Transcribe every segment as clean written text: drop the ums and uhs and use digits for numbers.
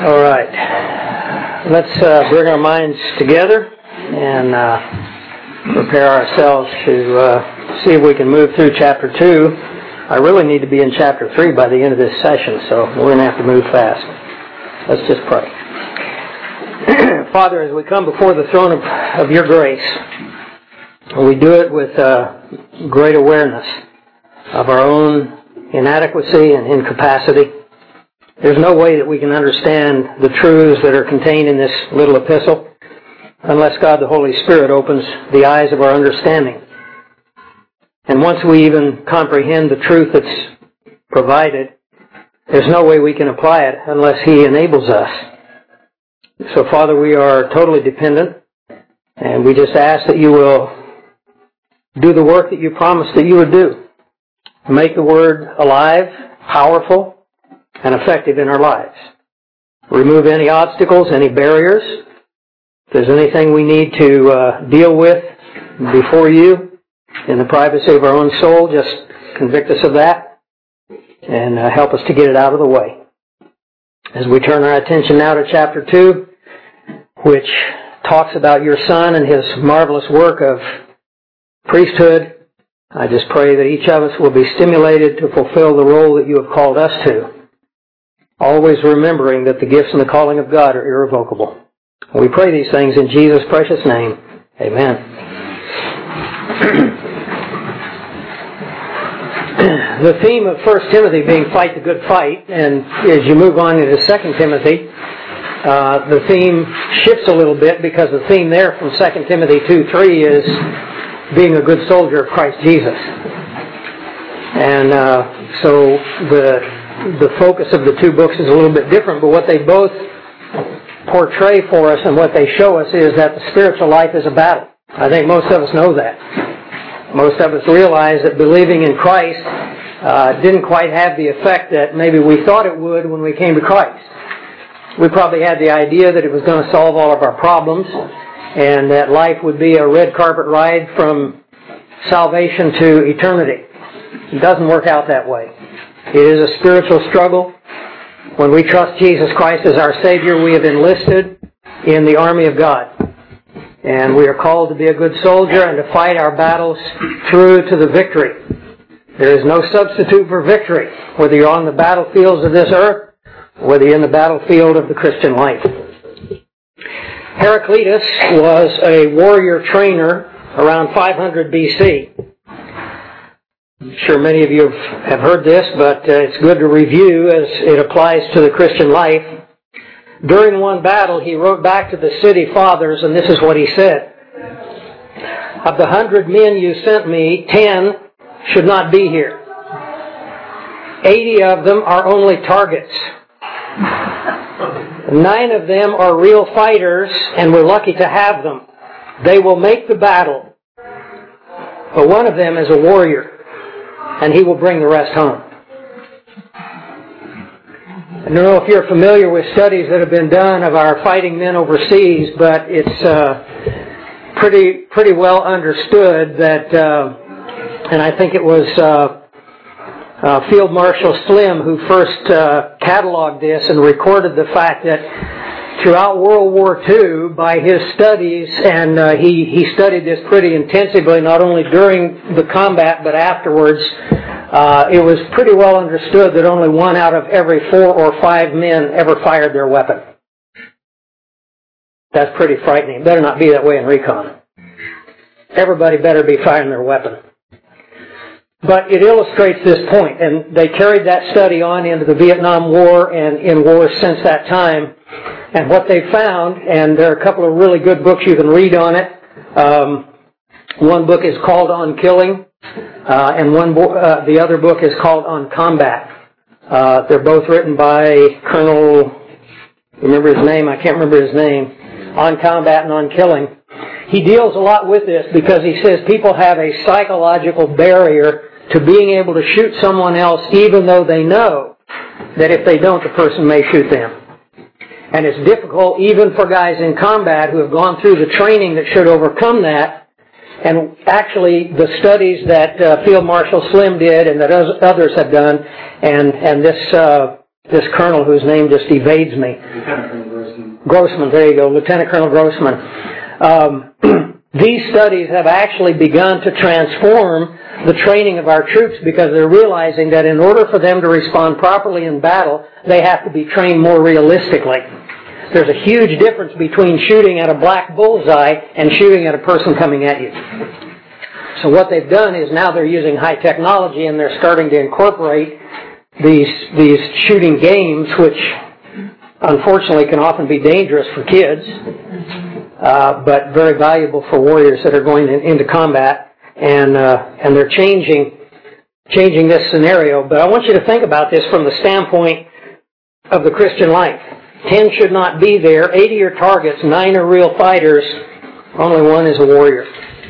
All right. Let's bring our minds together and prepare ourselves to see if we can move through chapter 2. I really need to be in chapter 3 by the end of this session, so we're going to have to move fast. Let's just pray. Father, as we come before the throne of your grace, we do it with great awareness of our own inadequacy and incapacity. There's no way that we can understand the truths that are contained in this little epistle unless God the Holy Spirit opens the eyes of our understanding. And once we even comprehend the truth that's provided, there's no way we can apply it unless He enables us. So, Father, we are totally dependent, and we just ask that you will do the work that you promised that you would do. Make the Word alive, powerful, and effective in our lives. Remove any obstacles, any barriers. If there's anything we need to deal with before you in the privacy of our own soul, just convict us of that and help us to get it out of the way. As we turn our attention now to chapter 2, which talks about your Son and His marvelous work of priesthood, I just pray that each of us will be stimulated to fulfill the role that you have called us to, always remembering that the gifts and the calling of God are irrevocable. We pray these things in Jesus' precious name. Amen. The theme of 1 Timothy being fight the good fight, and as you move on into 2 Timothy, the theme shifts a little bit because the theme there from 2 Timothy 2:3 is being a good soldier of Christ Jesus. And so the focus of the two books is a little bit different, but what they both portray for us and what they show us is that the spiritual life is a battle. I think most of us know that. Most of us realize that believing in Christ didn't quite have the effect that maybe we thought it would when we came to Christ. We probably had the idea that it was going to solve all of our problems and that life would be a red carpet ride from salvation to eternity. It doesn't work out that way. It is a spiritual struggle. When we trust Jesus Christ as our Savior, we have enlisted in the army of God. And we are called to be a good soldier and to fight our battles through to the victory. There is no substitute for victory, whether you're on the battlefields of this earth, or whether you're in the battlefield of the Christian life. Heraclitus was a warrior trainer around 500 BC. I'm sure many of you have heard this, but it's good to review as it applies to the Christian life. During one battle, he wrote back to the city fathers, and this is what he said. Of the 100 men you sent me, 10 should not be here. 80 of them are only targets. 9 of them are real fighters, and we're lucky to have them. They will make the battle. But one of them is a warrior, and he will bring the rest home. I don't know if you're familiar with studies that have been done of our fighting men overseas, but it's pretty well understood that, and I think it was Field Marshal Slim who first cataloged this and recorded the fact that throughout World War II, by his studies, and he studied this pretty intensively, not only during the combat but afterwards, it was pretty well understood that only 1 out of every 4 or 5 men ever fired their weapon. That's pretty frightening. It better not be that way in recon. Everybody better be firing their weapon. But it illustrates this point, and they carried that study on into the Vietnam War and in wars since that time. And what they found, and there are a couple of really good books you can read on it. One book is called On Killing, and the other book is called On Combat. They're both written by Colonel, remember his name? I can't remember his name. On Combat and On Killing. He deals a lot with this because he says people have a psychological barrier to being able to shoot someone else even though they know that if they don't, the person may shoot them. And it's difficult even for guys in combat who have gone through the training that should overcome that. And actually, the studies that Field Marshal Slim did and that others have done, and this this colonel whose name just evades me. Lieutenant Colonel Grossman. Grossman, there you go, Lieutenant Colonel Grossman. These studies have actually begun to transform the training of our troops because they're realizing that in order for them to respond properly in battle, they have to be trained more realistically. There's a huge difference between shooting at a black bullseye and shooting at a person coming at you. So what they've done is now they're using high technology and they're starting to incorporate these shooting games, which unfortunately can often be dangerous for kids, but very valuable for warriors that are going into combat, and they're changing this scenario. But I want you to think about this from the standpoint of the Christian life. 10 should not be there. 80 are targets. 9 are real fighters. Only 1 is a warrior.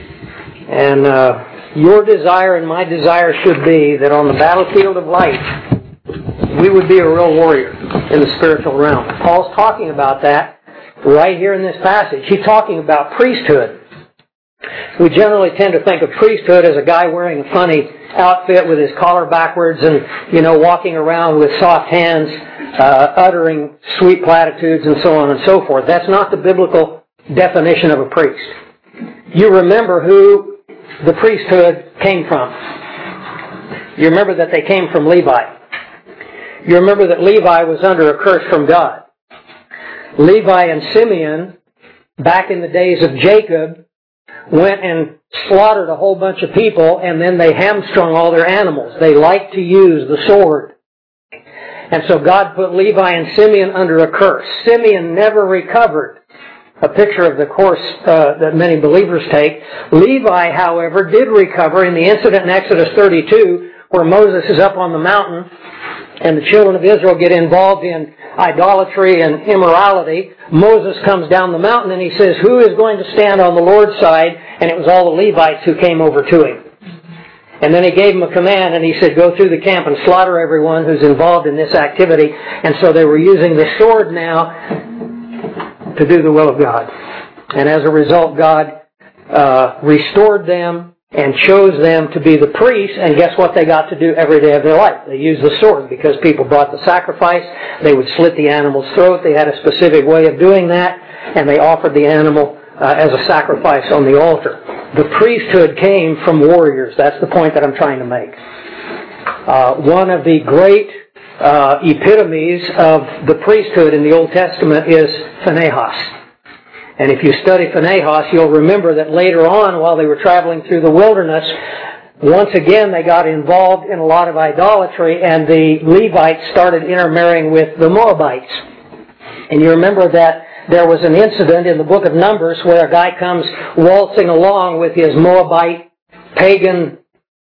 And your desire and my desire should be that on the battlefield of life, we would be a real warrior in the spiritual realm. Paul's talking about that right here in this passage. He's talking about priesthood. We generally tend to think of priesthood as a guy wearing a funny outfit with his collar backwards and, walking around with soft hands, uttering sweet platitudes and so on and so forth. That's not the biblical definition of a priest. You remember who the priesthood came from. You remember that they came from Levi. You remember that Levi was under a curse from God. Levi and Simeon, back in the days of Jacob, went and slaughtered a whole bunch of people, and then they hamstrung all their animals. They liked to use the sword. And so God put Levi and Simeon under a curse. Simeon never recovered. A picture of the course that many believers take. Levi, however, did recover in the incident in Exodus 32 where Moses is up on the mountain and the children of Israel get involved in idolatry and immorality. Moses comes down the mountain and he says, who is going to stand on the Lord's side? And it was all the Levites who came over to him. And then he gave them a command and he said, go through the camp and slaughter everyone who's involved in this activity. And so they were using the sword now to do the will of God. And as a result, God restored them and chose them to be the priests, and guess what they got to do every day of their life? They used the sword because people brought the sacrifice. They would slit the animal's throat. They had a specific way of doing that, and they offered the animal as a sacrifice on the altar. The priesthood came from warriors. That's the point that I'm trying to make. One of the great epitomes of the priesthood in the Old Testament is Phinehas. And if you study Phinehas, you'll remember that later on, while they were traveling through the wilderness, once again they got involved in a lot of idolatry, and the Levites started intermarrying with the Moabites. And you remember that there was an incident in the book of Numbers where a guy comes waltzing along with his Moabite pagan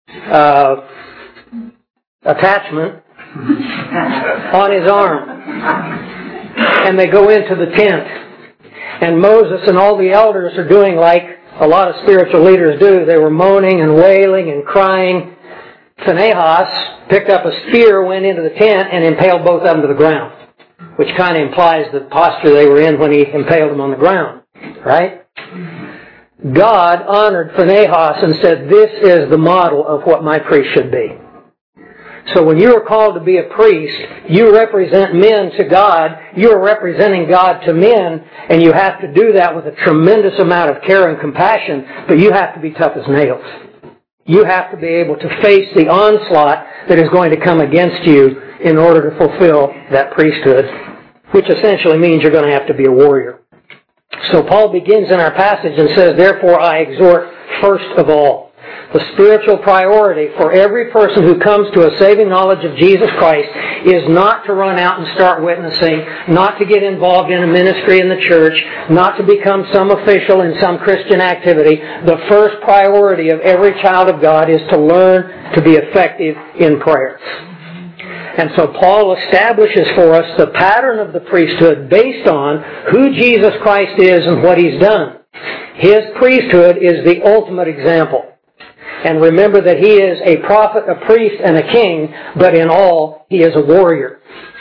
attachment on his arm. And they go into the tent. And Moses and all the elders are doing like a lot of spiritual leaders do. They were moaning and wailing and crying. Phinehas picked up a spear, went into the tent, and impaled both of them to the ground, which kind of implies the posture they were in when he impaled them on the ground, right? God honored Phinehas and said, this is the model of what my priest should be. So when you are called to be a priest, you represent men to God, you are representing God to men, and you have to do that with a tremendous amount of care and compassion, but you have to be tough as nails. You have to be able to face the onslaught that is going to come against you in order to fulfill that priesthood, which essentially means you're going to have to be a warrior. So Paul begins in our passage and says, therefore I exhort first of all. The spiritual priority for every person who comes to a saving knowledge of Jesus Christ is not to run out and start witnessing, not to get involved in a ministry in the church, not to become some official in some Christian activity. The first priority of every child of God is to learn to be effective in prayer. And so Paul establishes for us the pattern of the priesthood based on who Jesus Christ is and what He's done. His priesthood is the ultimate example. And remember that He is a prophet, a priest, and a king, but in all, He is a warrior.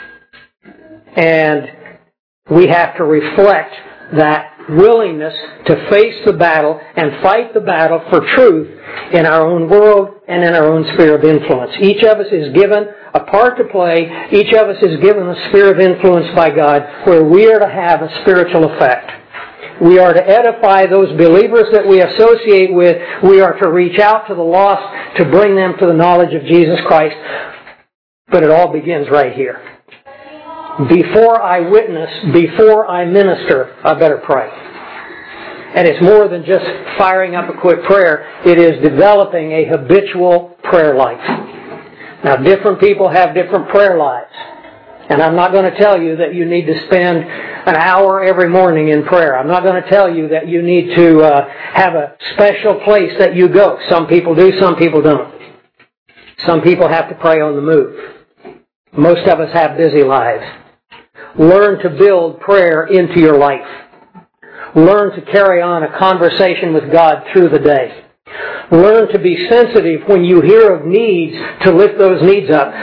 And we have to reflect that willingness to face the battle and fight the battle for truth in our own world and in our own sphere of influence. Each of us is given a part to play. Each of us is given a sphere of influence by God where we are to have a spiritual effect. We are to edify those believers that we associate with. We are to reach out to the lost to bring them to the knowledge of Jesus Christ. But it all begins right here. Before I witness, before I minister, I better pray. And it's more than just firing up a quick prayer. It is developing a habitual prayer life. Now, different people have different prayer lives. And I'm not going to tell you that you need to spend an hour every morning in prayer. I'm not going to tell you that you need to have a special place that you go. Some people do, some people don't. Some people have to pray on the move. Most of us have busy lives. Learn to build prayer into your life. Learn to carry on a conversation with God through the day. Learn to be sensitive when you hear of needs to lift those needs up.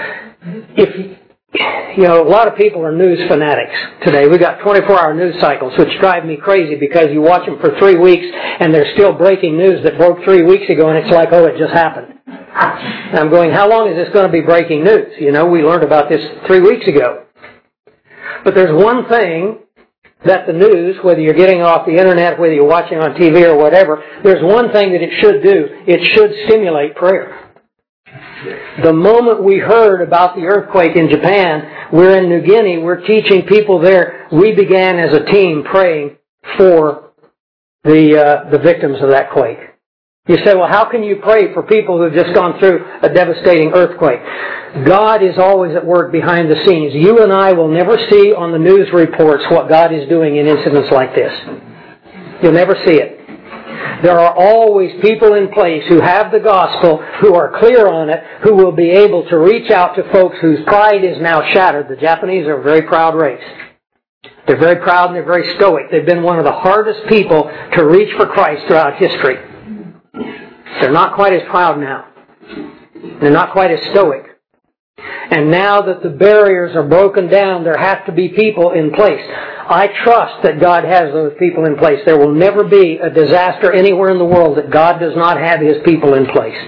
A lot of people are news fanatics today. We've got 24-hour news cycles, which drive me crazy because you watch them for 3 weeks and there's still breaking news that broke 3 weeks ago and it's like, oh, it just happened. And I'm going, how long is this going to be breaking news? We learned about this 3 weeks ago. But there's one thing that the news, whether you're getting off the internet, whether you're watching on TV or whatever, there's one thing that it should do. It should stimulate prayer. The moment we heard about the earthquake in Japan, we're in New Guinea, we're teaching people there. We began as a team praying for the victims of that quake. You say, well, how can you pray for people who have just gone through a devastating earthquake? God is always at work behind the scenes. You and I will never see on the news reports what God is doing in incidents like this. You'll never see it. There are always people in place who have the gospel, who are clear on it, who will be able to reach out to folks whose pride is now shattered. The Japanese are a very proud race. They're very proud and they're very stoic. They've been one of the hardest people to reach for Christ throughout history. They're not quite as proud now. They're not quite as stoic. And now that the barriers are broken down, there have to be people in place. I trust that God has those people in place. There will never be a disaster anywhere in the world that God does not have His people in place.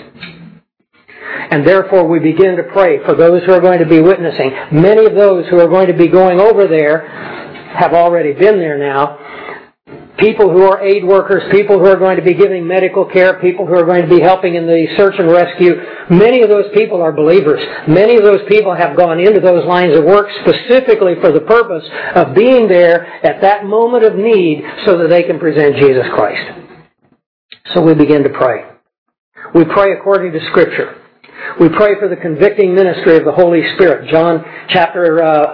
And therefore we begin to pray for those who are going to be witnessing. Many of those who are going to be going over there have already been there now. People who are aid workers, people who are going to be giving medical care, people who are going to be helping in the search and rescue. Many of those people are believers. Many of those people have gone into those lines of work specifically for the purpose of being there at that moment of need so that they can present Jesus Christ. So we begin to pray. We pray according to Scripture. We pray for the convicting ministry of the Holy Spirit. John chapter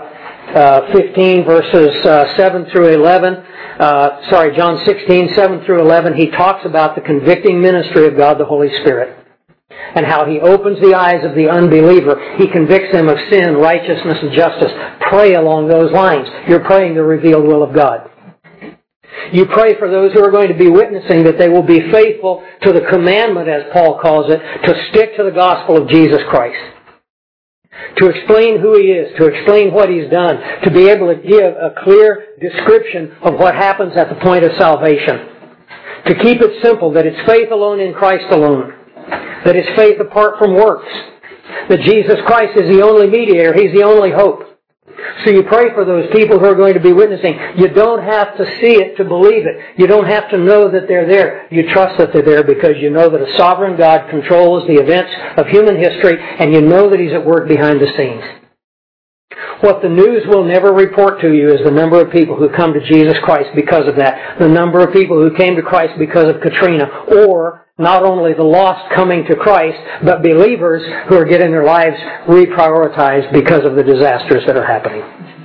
15, verses 7 through 11. John 16, 7 through 11, he talks about the convicting ministry of God the Holy Spirit and how He opens the eyes of the unbeliever. He convicts them of sin, righteousness, and justice. Pray along those lines. You're praying the revealed will of God. You pray for those who are going to be witnessing that they will be faithful to the commandment, as Paul calls it, to stick to the gospel of Jesus Christ. To explain who He is, to explain what He's done, to be able to give a clear description of what happens at the point of salvation. To keep it simple, that it's faith alone in Christ alone. That it's faith apart from works. That Jesus Christ is the only mediator, He's the only hope. So you pray for those people who are going to be witnessing. You don't have to see it to believe it. You don't have to know that they're there. You trust that they're there because you know that a sovereign God controls the events of human history and you know that He's at work behind the scenes. What the news will never report to you is the number of people who come to Jesus Christ because of that. The number of people who came to Christ because of Katrina. Or not only the lost coming to Christ, but believers who are getting their lives reprioritized because of the disasters that are happening.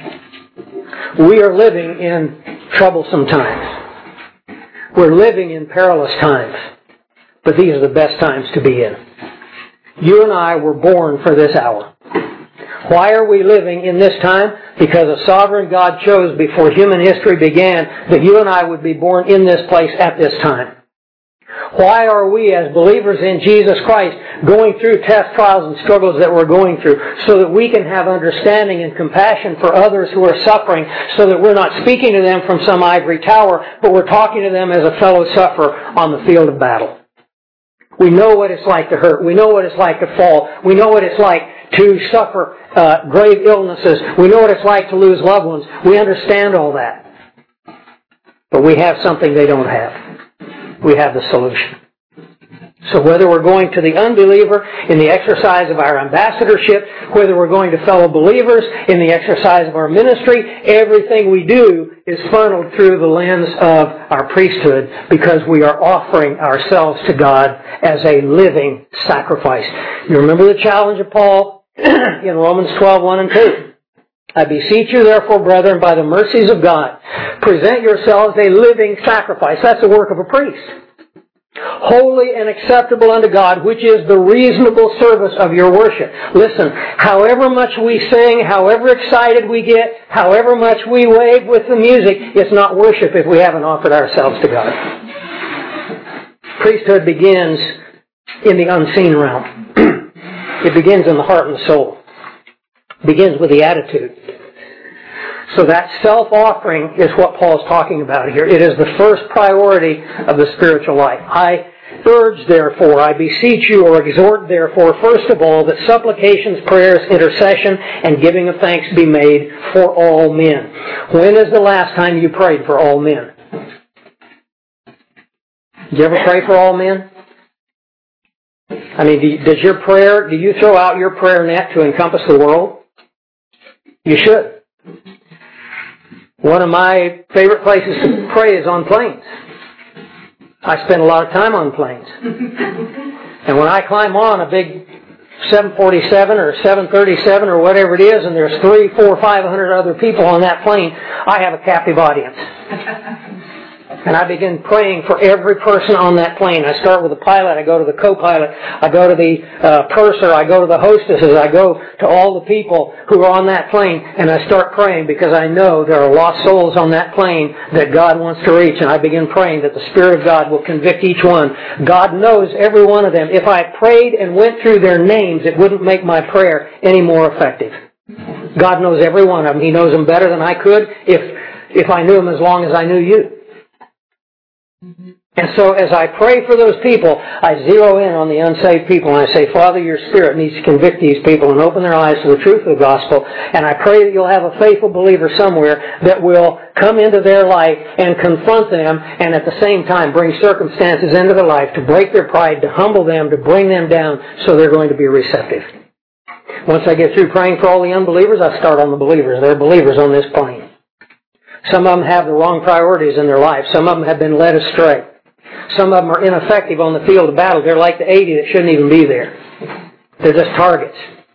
We are living in troublesome times. We're living in perilous times. But these are the best times to be in. You and I were born for this hour. Why are we living in this time? Because a sovereign God chose before human history began that you and I would be born in this place at this time. Why are we as believers in Jesus Christ going through test trials and struggles that we're going through so that we can have understanding and compassion for others who are suffering so that we're not speaking to them from some ivory tower, but we're talking to them as a fellow sufferer on the field of battle. We know what it's like to hurt. We know what it's like to fall. We know what it's like to suffer grave illnesses. We know what it's like to lose loved ones. We understand all that. But we have something they don't have. We have the solution. So whether we're going to the unbeliever in the exercise of our ambassadorship, whether we're going to fellow believers in the exercise of our ministry, everything we do is funneled through the lens of our priesthood because we are offering ourselves to God as a living sacrifice. You remember the challenge of Paul in Romans 12:1 and 2. I beseech you, therefore, brethren, by the mercies of God, present yourselves a living sacrifice. That's the work of a priest. Holy and acceptable unto God, which is the reasonable service of your worship. Listen, however much we sing, however excited we get, however much we wave with the music, it's not worship if we haven't offered ourselves to God. Priesthood begins in the unseen realm. It begins in the heart and the soul. It begins with the attitude. So that self-offering is what Paul's talking about here. It is the first priority of the spiritual life. I urge, therefore, I beseech you, or exhort, therefore, first of all, that supplications, prayers, intercession, and giving of thanks be made for all men. When is the last time you prayed for all men? Did you ever pray for all men? I mean, do you throw out your prayer net to encompass the world? You should. One of my favorite places to pray is on planes. I spend a lot of time on planes. And when I climb on a big 747 or 737 or whatever it is, and there's 300, 400, 500 other people on that plane, I have a captive audience. And I begin praying for every person on that plane. I start with the pilot, I go to the co-pilot, I go to the purser, I go to the hostesses, I go to all the people who are on that plane, and I start praying because I know there are lost souls on that plane that God wants to reach, and I begin praying that the Spirit of God will convict each one. God knows every one of them. If I prayed and went through their names, it wouldn't make my prayer any more effective. God knows every one of them. He knows them better than I could if I knew them as long as I knew you. And so as I pray for those people, I zero in on the unsaved people and I say, Father, your Spirit needs to convict these people and open their eyes to the truth of the gospel. And I pray that you'll have a faithful believer somewhere that will come into their life and confront them and at the same time bring circumstances into their life to break their pride, to humble them, to bring them down so they're going to be receptive. Once I get through praying for all the unbelievers, I start on the believers. They're believers on this plane. Some of them have the wrong priorities in their life. Some of them have been led astray. Some of them are ineffective on the field of battle. They're like the 80 that shouldn't even be there. They're just targets.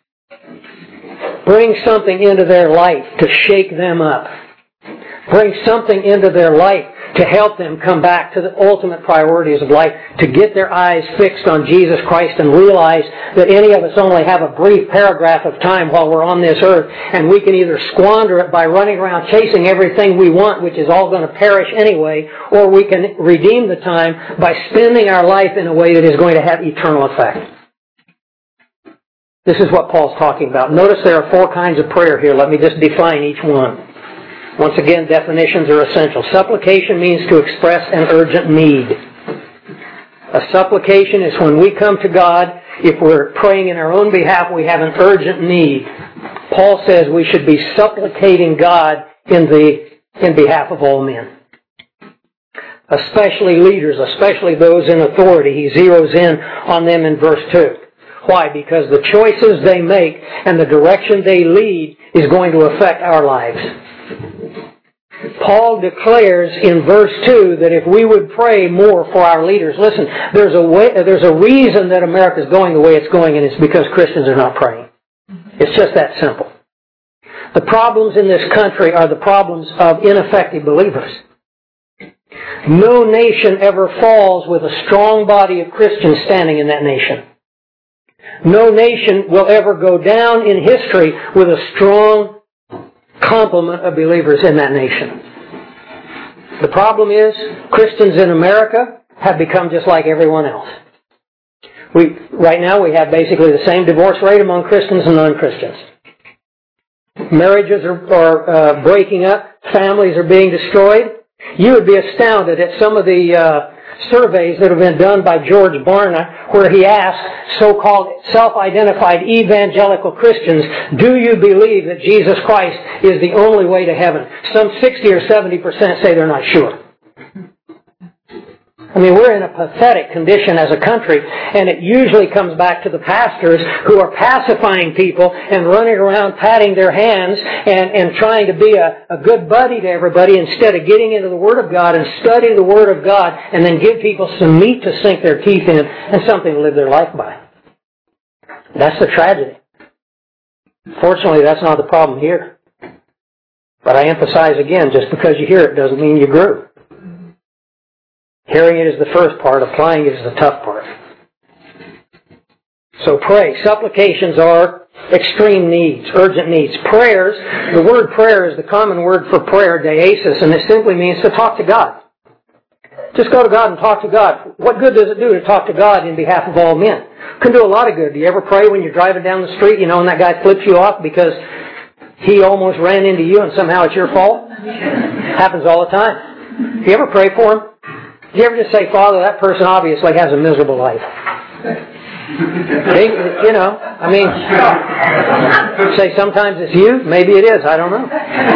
Bring something into their life to shake them up. Bring something into their life to help them come back to the ultimate priorities of life, to get their eyes fixed on Jesus Christ and realize that any of us only have a brief paragraph of time while we're on this earth, and we can either squander it by running around chasing everything we want, which is all going to perish anyway, or we can redeem the time by spending our life in a way that is going to have eternal effect. This is what Paul's talking about. Notice there are 4 kinds of prayer here. Let me just define each one. Once again, definitions are essential. Supplication means to express an urgent need. A supplication is when we come to God, if we're praying in our own behalf, we have an urgent need. Paul says we should be supplicating God in behalf of all men. Especially leaders, especially those in authority. He zeroes in on them in verse 2. Why? Because the choices they make and the direction they lead is going to affect our lives. Paul declares in verse 2 that if we would pray more for our leaders, listen, there's a reason that America is going the way it's going, and it's because Christians are not praying. It's just that simple. The problems in this country are the problems of ineffective believers. No nation ever falls with a strong body of Christians standing in that nation. No nation will ever go down in history with a strong complement of believers in that nation. The problem is, Christians in America have become just like everyone else. Right now we have basically the same divorce rate among Christians and non-Christians. Marriages are breaking up. Families are being destroyed. You would be astounded at some of the surveys that have been done by George Barna where he asked so-called self-identified evangelical Christians, do you believe that Jesus Christ is the only way to heaven? Some 60 or 70% say they're not sure. I mean, we're in a pathetic condition as a country, and it usually comes back to the pastors who are pacifying people and running around patting their hands and trying to be a good buddy to everybody instead of getting into the Word of God and study the Word of God and then give people some meat to sink their teeth in and something to live their life by. That's the tragedy. Fortunately, that's not the problem here. But I emphasize again, just because you hear it doesn't mean you grew. Hearing it is the first part, applying it is the tough part. So pray. Supplications are extreme needs, urgent needs. Prayers, the word prayer is the common word for prayer, deesis, and it simply means to talk to God. Just go to God and talk to God. What good does it do to talk to God in behalf of all men? It can do a lot of good. Do you ever pray when you're driving down the street, and that guy flips you off because he almost ran into you and somehow it's your fault? Happens all the time. Do you ever pray for him? Do you ever just say, Father, that person obviously has a miserable life? Say sometimes it's you, maybe it is, I don't know.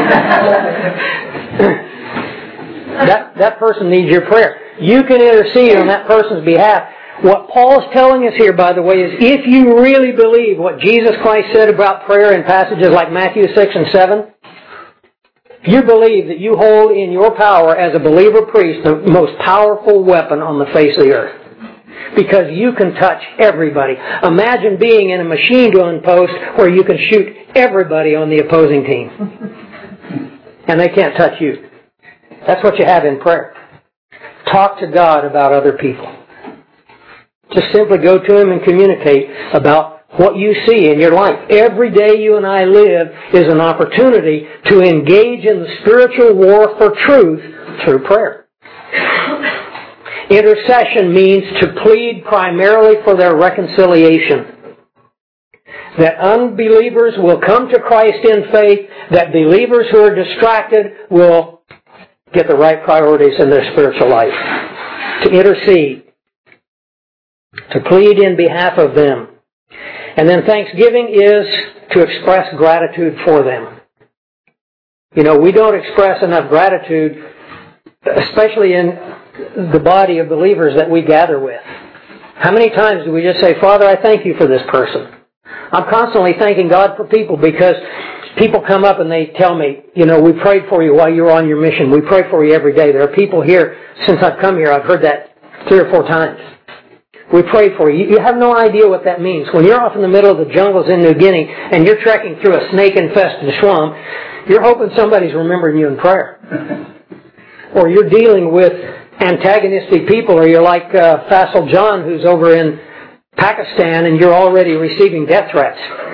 That person needs your prayer. You can intercede on that person's behalf. What Paul's telling us here, by the way, is if you really believe what Jesus Christ said about prayer in passages like Matthew 6 and 7, you believe that you hold in your power as a believer priest the most powerful weapon on the face of the earth. Because you can touch everybody. Imagine being in a machine gun post where you can shoot everybody on the opposing team. And they can't touch you. That's what you have in prayer. Talk to God about other people. Just simply go to Him and communicate about what you see in your life. Every day you and I live is an opportunity to engage in the spiritual war for truth through prayer. Intercession means to plead primarily for their reconciliation. That unbelievers will come to Christ in faith, that believers who are distracted will get the right priorities in their spiritual life. To intercede. To plead in behalf of them. And then thanksgiving is to express gratitude for them. We don't express enough gratitude, especially in the body of believers that we gather with. How many times do we just say, Father, I thank you for this person? I'm constantly thanking God for people because people come up and they tell me, we prayed for you while you were on your mission. We pray for you every day. There are people here, since I've come here, I've heard that 3 or 4 times. We pray for you. You have no idea what that means. When you're off in the middle of the jungles in New Guinea and you're trekking through a snake-infested swamp, you're hoping somebody's remembering you in prayer. Or you're dealing with antagonistic people, or you're like Faisal John who's over in Pakistan and you're already receiving death threats.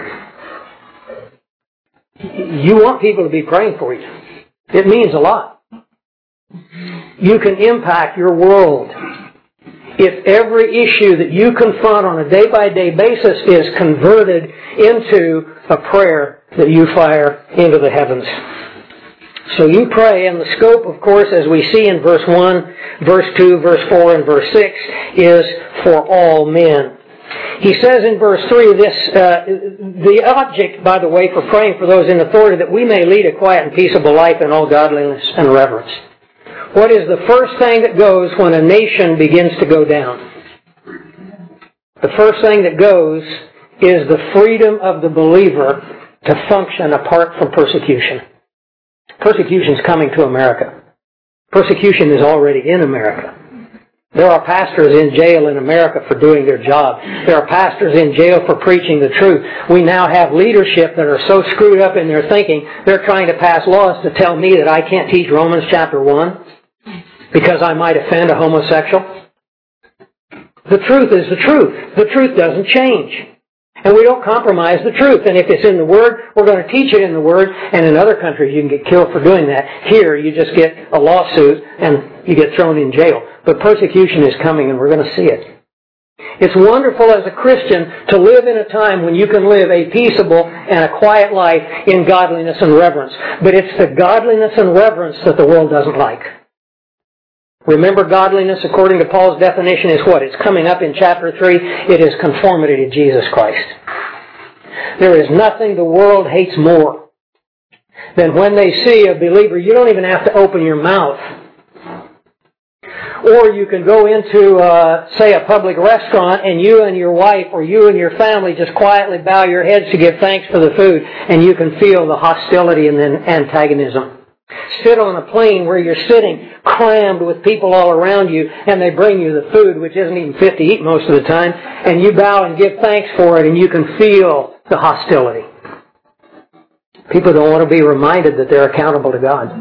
You want people to be praying for you. It means a lot. You can impact your world if every issue that you confront on a day-by-day basis is converted into a prayer that you fire into the heavens. So you pray, and the scope, of course, as we see in verse 1, verse 2, verse 4, and verse 6, is for all men. He says in verse 3, the object, by the way, for praying for those in authority, that we may lead a quiet and peaceable life in all godliness and reverence. What is the first thing that goes when a nation begins to go down? The first thing that goes is the freedom of the believer to function apart from persecution. Persecution is coming to America. Persecution is already in America. There are pastors in jail in America for doing their job. There are pastors in jail for preaching the truth. We now have leadership that are so screwed up in their thinking, they're trying to pass laws to tell me that I can't teach Romans chapter 1 because I might offend a homosexual. The truth is the truth. The truth doesn't change. And we don't compromise the truth. And if it's in the Word, we're going to teach it in the Word. And in other countries, you can get killed for doing that. Here, you just get a lawsuit and you get thrown in jail. But persecution is coming, and we're going to see it. It's wonderful as a Christian to live in a time when you can live a peaceable and a quiet life in godliness and reverence. But it's the godliness and reverence that the world doesn't like. Remember, godliness, according to Paul's definition, is what? It's coming up in chapter 3. It is conformity to Jesus Christ. There is nothing the world hates more than when they see a believer. You don't even have to open your mouth. Or you can go into, say, a public restaurant, and you and your wife or you and your family just quietly bow your heads to give thanks for the food, and you can feel the hostility and the antagonism. Sit on a plane where you're sitting crammed with people all around you, and they bring you the food, which isn't even fit to eat most of the time, and you bow and give thanks for it, and you can feel the hostility. People don't want to be reminded that they're accountable to God.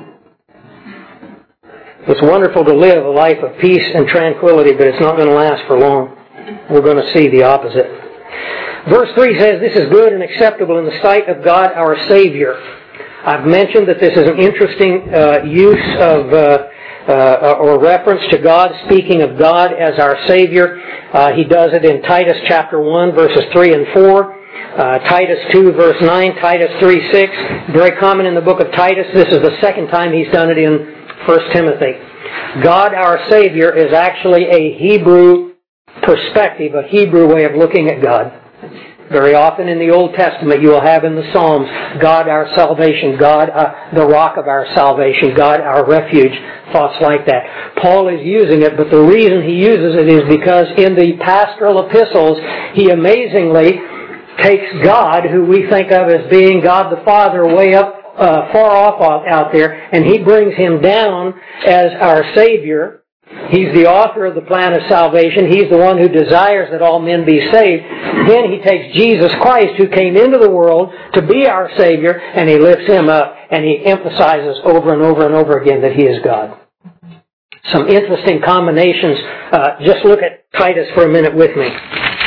It's wonderful to live a life of peace and tranquility, but it's not going to last for long. We're going to see the opposite. Verse 3 says, "This is good and acceptable in the sight of God our Savior." I've mentioned that this is an interesting use of or reference to God, speaking of God as our Savior. He does it in Titus chapter 1, verses 3 and 4. Titus 2, verse 9, Titus 3, 6. Very common in the book of Titus. This is the second time he's done it in 1 Timothy. God, our Savior, is actually a Hebrew perspective, a Hebrew way of looking at God. Very often in the Old Testament you will have in the Psalms, God our salvation, God the rock of our salvation, God our refuge, thoughts like that. Paul is using it, but the reason he uses it is because in the pastoral epistles he amazingly takes God, who we think of as being God the Father, way up far off out there, and he brings him down as our Savior. He's the author of the plan of salvation. He's the one who desires that all men be saved. Then he takes Jesus Christ, who came into the world to be our Savior, and he lifts him up, and he emphasizes over and over and over again that he is God. Some interesting combinations. Just look at Titus for a minute with me.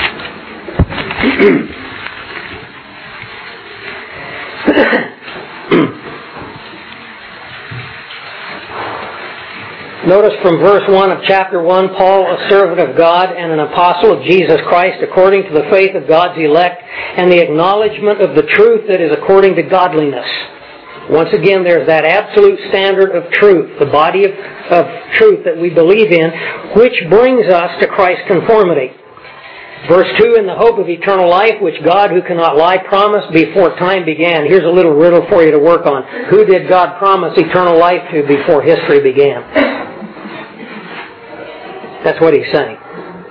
Notice from verse 1 of chapter 1, Paul, a servant of God and an apostle of Jesus Christ, according to the faith of God's elect and the acknowledgement of the truth that is according to godliness. Once again, there's that absolute standard of truth, the body of truth that we believe in, which brings us to Christ's conformity. Verse 2, in the hope of eternal life, which God, who cannot lie, promised before time began. Here's a little riddle for you to work on. Who did God promise eternal life to before history began? That's what he's saying.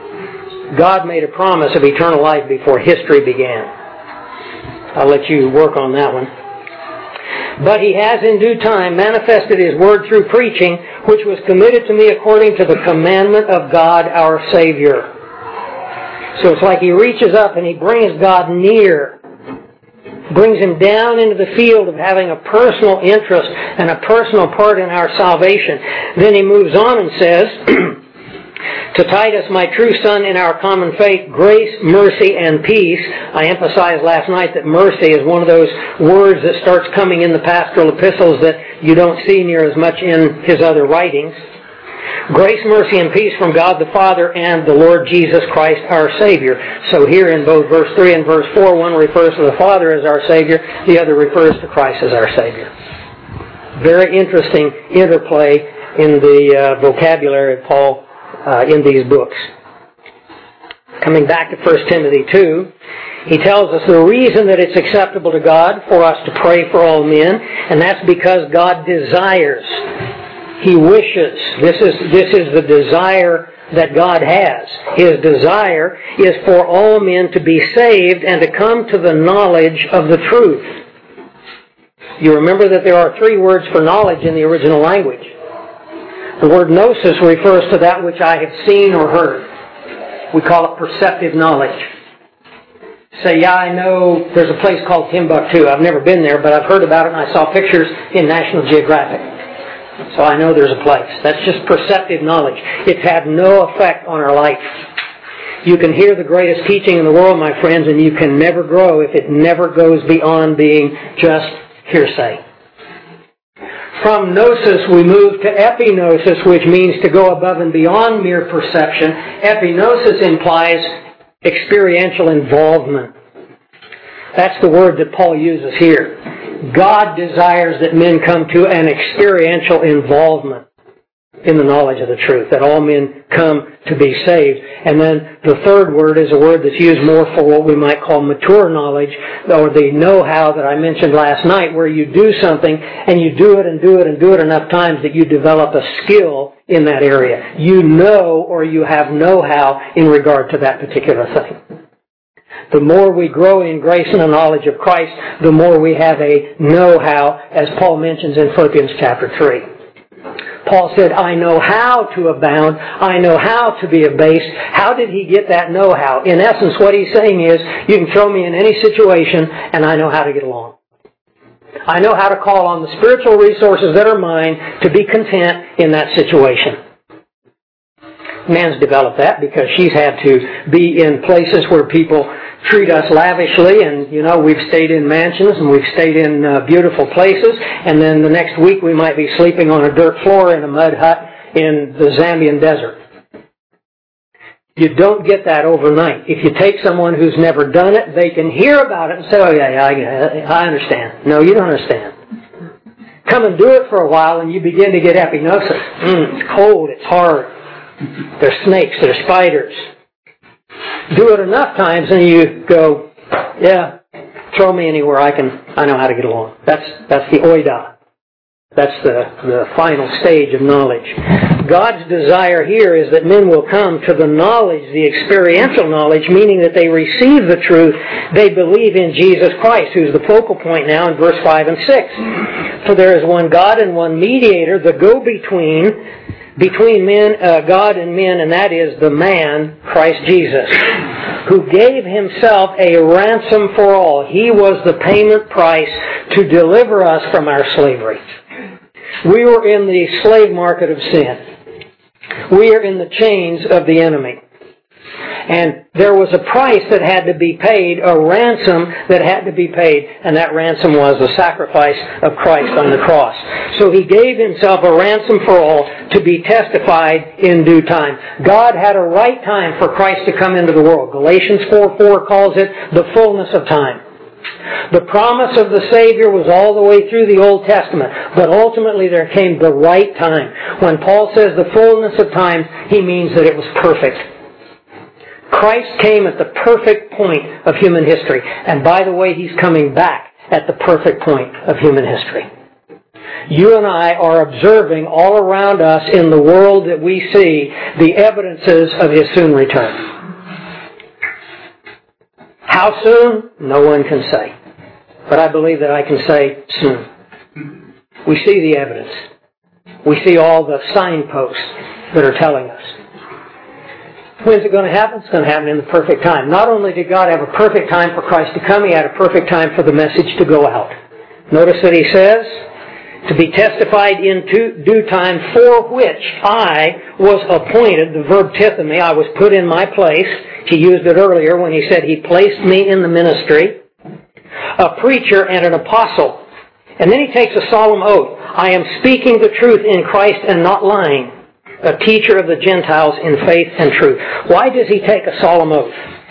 God made a promise of eternal life before history began. I'll let you work on that one. But he has in due time manifested his word through preaching, which was committed to me according to the commandment of God our Savior. So it's like he reaches up and he brings God near, brings him down into the field of having a personal interest and a personal part in our salvation. Then he moves on and says, to Titus, my true son in our common faith, grace, mercy, and peace. I emphasized last night that mercy is one of those words that starts coming in the pastoral epistles that you don't see near as much in his other writings. Grace, mercy, and peace from God the Father and the Lord Jesus Christ our Savior. So here in both verse 3 and verse 4, one refers to the Father as our Savior, the other refers to Christ as our Savior. Very interesting interplay in the vocabulary of Paul in these books. Coming back to 1 Timothy 2, he tells us the reason that it's acceptable to God for us to pray for all men, and that's because God desires. He wishes. This is the desire that God has. His desire is for all men to be saved and to come to the knowledge of the truth. You remember that there are 3 words for knowledge in the original language. The word gnosis refers to that which I have seen or heard. We call it perceptive knowledge. Say, yeah, I know there's a place called Timbuktu. I've never been there, but I've heard about it and I saw pictures in National Geographic. So I know there's a place. That's just perceptive knowledge. It's had no effect on our life. You can hear the greatest teaching in the world, my friends, and you can never grow if it never goes beyond being just hearsay. From gnosis, we move to epignosis, which means to go above and beyond mere perception. Epignosis implies experiential involvement. That's the word that Paul uses here. God desires that men come to an experiential involvement. in the knowledge of the truth, that all men come to be saved. And then the third word is a word that's used more for what we might call mature knowledge, or the know-how that I mentioned last night, where you do something and you do it and do it and do it enough times that you develop a skill in that area. You know, or you have know-how in regard to that particular thing. The more we grow in grace and the knowledge of Christ, the more we have a know-how, as Paul mentions in Philippians chapter 3. Paul said, I know how to abound. I know how to be abased. How did he get that know-how? In essence, what he's saying is, you can throw me in any situation, and I know how to get along. I know how to call on the spiritual resources that are mine to be content in that situation. Nan's developed that because she's had to be in places where people treat us lavishly, and we've stayed in mansions and we've stayed in beautiful places, and then the next week we might be sleeping on a dirt floor in a mud hut in the Zambian desert. You don't get that overnight. If you take someone who's never done it, they can hear about it and say, oh yeah, I understand. No, you don't understand. Come and do it for a while and you begin to get epignosis. It's cold, it's hard. There's snakes, there's spiders. Do it enough times and you go, yeah, throw me anywhere I know how to get along. That's the oida. That's the final stage of knowledge. God's desire here is that men will come to the knowledge, the experiential knowledge, meaning that they receive the truth. They believe in Jesus Christ, who's the focal point now in verse 5 and 6. For there is one God and one mediator, the between men, God and men, and that is the man, Christ Jesus, who gave himself a ransom for all. He was the payment price to deliver us from our slavery. We were in the slave market of sin. We are in the chains of the enemy. And there was a price that had to be paid, a ransom that had to be paid, and that ransom was the sacrifice of Christ on the cross. So he gave himself a ransom for all to be testified in due time. God had a right time for Christ to come into the world. Galatians 4:4 calls it the fullness of time. The promise of the Savior was all the way through the Old Testament, but ultimately there came the right time. When Paul says the fullness of time, he means that it was perfect. Christ came at the perfect point of human history. And by the way, He's coming back at the perfect point of human history. You and I are observing all around us in the world that we see the evidences of His soon return. How soon? No one can say. But I believe that I can say soon. We see the evidence. We see all the signposts that are telling us. When's it going to happen? It's going to happen in the perfect time. Not only did God have a perfect time for Christ to come, He had a perfect time for the message to go out. Notice that He says, to be testified in due time, for which I was appointed, the verb tithemi, I was put in my place. He used it earlier when he said He placed me in the ministry, a preacher and an apostle. And then he takes a solemn oath. I am speaking the truth in Christ and not lying. A teacher of the Gentiles in faith and truth. Why does he take a solemn oath?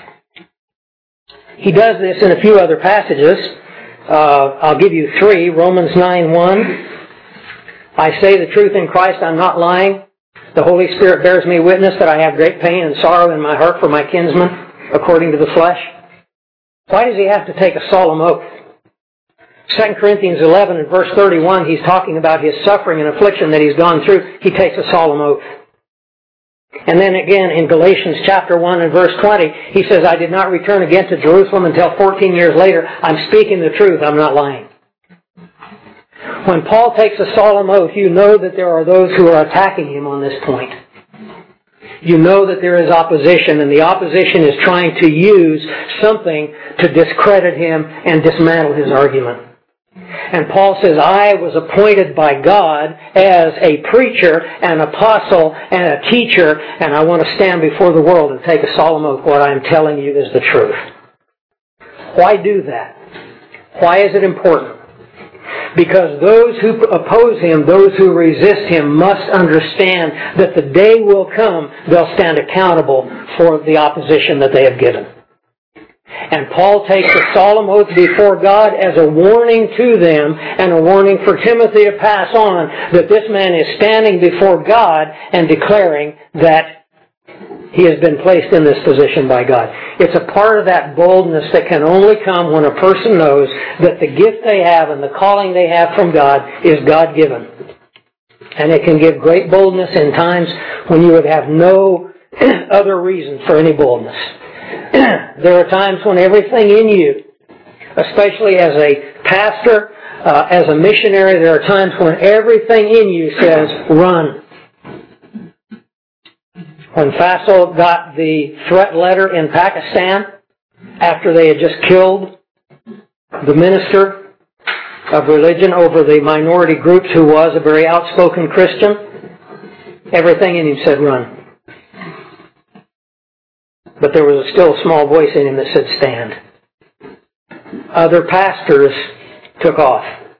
He does this in a few other passages. I'll give you three. Romans 9:1. I say the truth in Christ, I'm not lying. The Holy Spirit bears me witness that I have great pain and sorrow in my heart for my kinsmen, according to the flesh. Why does he have to take a solemn oath? 2 Corinthians 11 and verse 31, he's talking about his suffering and affliction that he's gone through. He takes a solemn oath. And then again in Galatians chapter 1 and verse 20, he says, I did not return again to Jerusalem until 14 years later. I'm speaking the truth. I'm not lying. When Paul takes a solemn oath, you know that there are those who are attacking him on this point. You know that there is opposition, and the opposition is trying to use something to discredit him and dismantle his argument. And Paul says, I was appointed by God as a preacher, an apostle, and a teacher, and I want to stand before the world and take a solemn oath. What I am telling you is the truth. Why do that? Why is it important? Because those who oppose him, those who resist him, must understand that the day will come they'll stand accountable for the opposition that they have given. And Paul takes a solemn oath before God as a warning to them and a warning for Timothy to pass on that this man is standing before God and declaring that he has been placed in this position by God. It's a part of that boldness that can only come when a person knows that the gift they have and the calling they have from God is God-given. And it can give great boldness in times when you would have no other reason for any boldness. There are times when everything in you, especially as a pastor, as a missionary, there are times when everything in you says, run. When Faisal got the threat letter in Pakistan, after they had just killed the minister of religion over the minority groups who was a very outspoken Christian, everything in him said, run. But there was still a small voice in him that said, stand. Other pastors took off.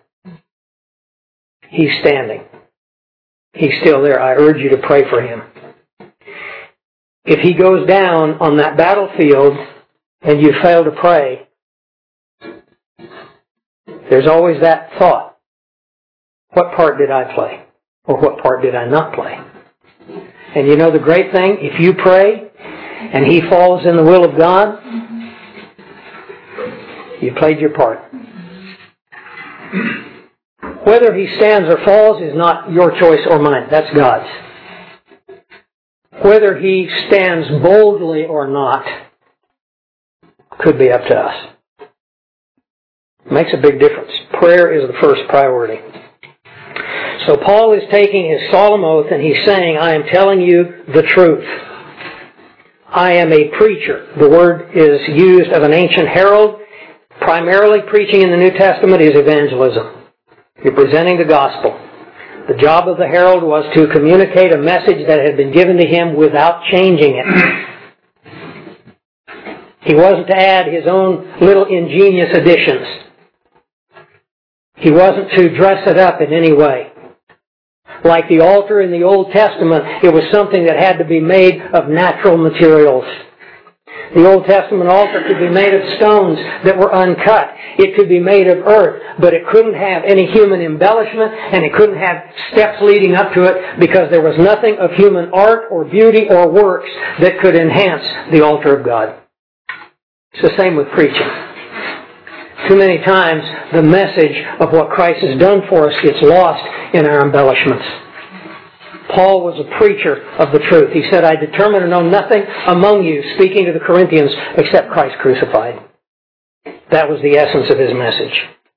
He's standing. He's still there. I urge you to pray for him. If he goes down on that battlefield and you fail to pray, there's always that thought. What part did I play? Or what part did I not play? And you know the great thing? If you pray and he falls in the will of God, you played your part. Whether he stands or falls is not your choice or mine. That's God's. Whether he stands boldly or not could be up to us. It makes a big difference. Prayer is the first priority. So Paul is taking his solemn oath and he's saying, I am telling you the truth. I am a preacher. The word is used of an ancient herald. Primarily preaching in the New Testament is evangelism. You're presenting the gospel. The job of the herald was to communicate a message that had been given to him without changing it. He wasn't to add his own little ingenious additions. He wasn't to dress it up in any way. Like the altar in the Old Testament, it was something that had to be made of natural materials. The Old Testament altar could be made of stones that were uncut. It could be made of earth, but it couldn't have any human embellishment, and it couldn't have steps leading up to it because there was nothing of human art or beauty or works that could enhance the altar of God. It's the same with preaching. Too many times the message of what Christ has done for us gets lost in our embellishments. Paul was a preacher of the truth. He said, I determined to know nothing among you, speaking to the Corinthians, except Christ crucified. That was the essence of his message.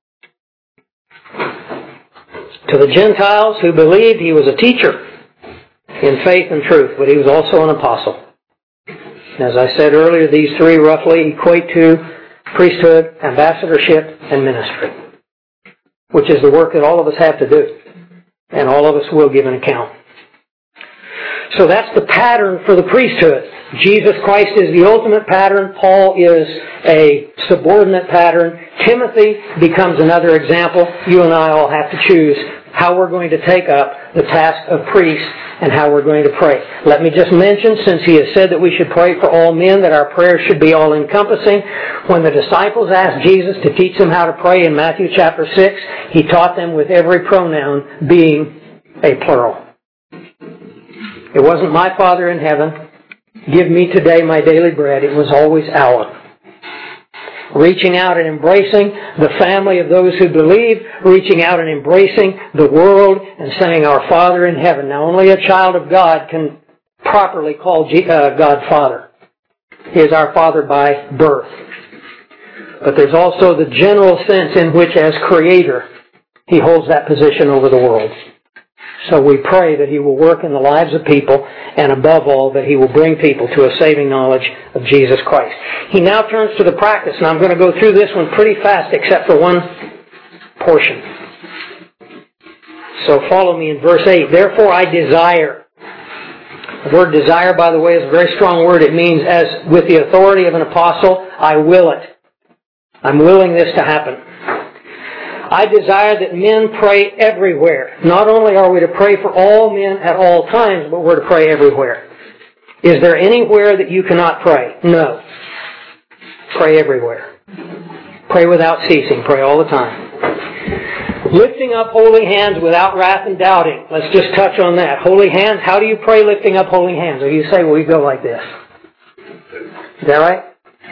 To the Gentiles who believed, he was a teacher in faith and truth, but he was also an apostle. As I said earlier, these three roughly equate to priesthood, ambassadorship, and ministry, which is the work that all of us have to do, and all of us will give an account. So that's the pattern for the priesthood. Jesus Christ is the ultimate pattern. Paul is a subordinate pattern. Timothy becomes another example. You and I all have to choose how we're going to take up the task of priest and how we're going to pray. Let me just mention, since he has said that we should pray for all men, that our prayers should be all-encompassing. When the disciples asked Jesus to teach them how to pray in Matthew chapter 6, he taught them with every pronoun being a plural. It wasn't my Father in heaven, give me today my daily bread. It was always our. Reaching out and embracing the family of those who believe, reaching out and embracing the world and saying, our Father in heaven. Now, only a child of God can properly call God Father. He is our Father by birth. But there's also the general sense in which, as Creator, He holds that position over the world. So we pray that He will work in the lives of people, and above all, that He will bring people to a saving knowledge of Jesus Christ. He now turns to the practice, and I'm going to go through this one pretty fast except for one portion. So follow me in verse 8. Therefore I desire. The word desire, by the way, is a very strong word. It means, as with the authority of an apostle, I will it. I'm willing this to happen. I desire that men pray everywhere. Not only are we to pray for all men at all times, but we're to pray everywhere. Is there anywhere that you cannot pray? No. Pray everywhere. Pray without ceasing. Pray all the time. Lifting up holy hands without wrath and doubting. Let's just touch on that. Holy hands, how do you pray lifting up holy hands? Or you say, well, we go like this. Is that right?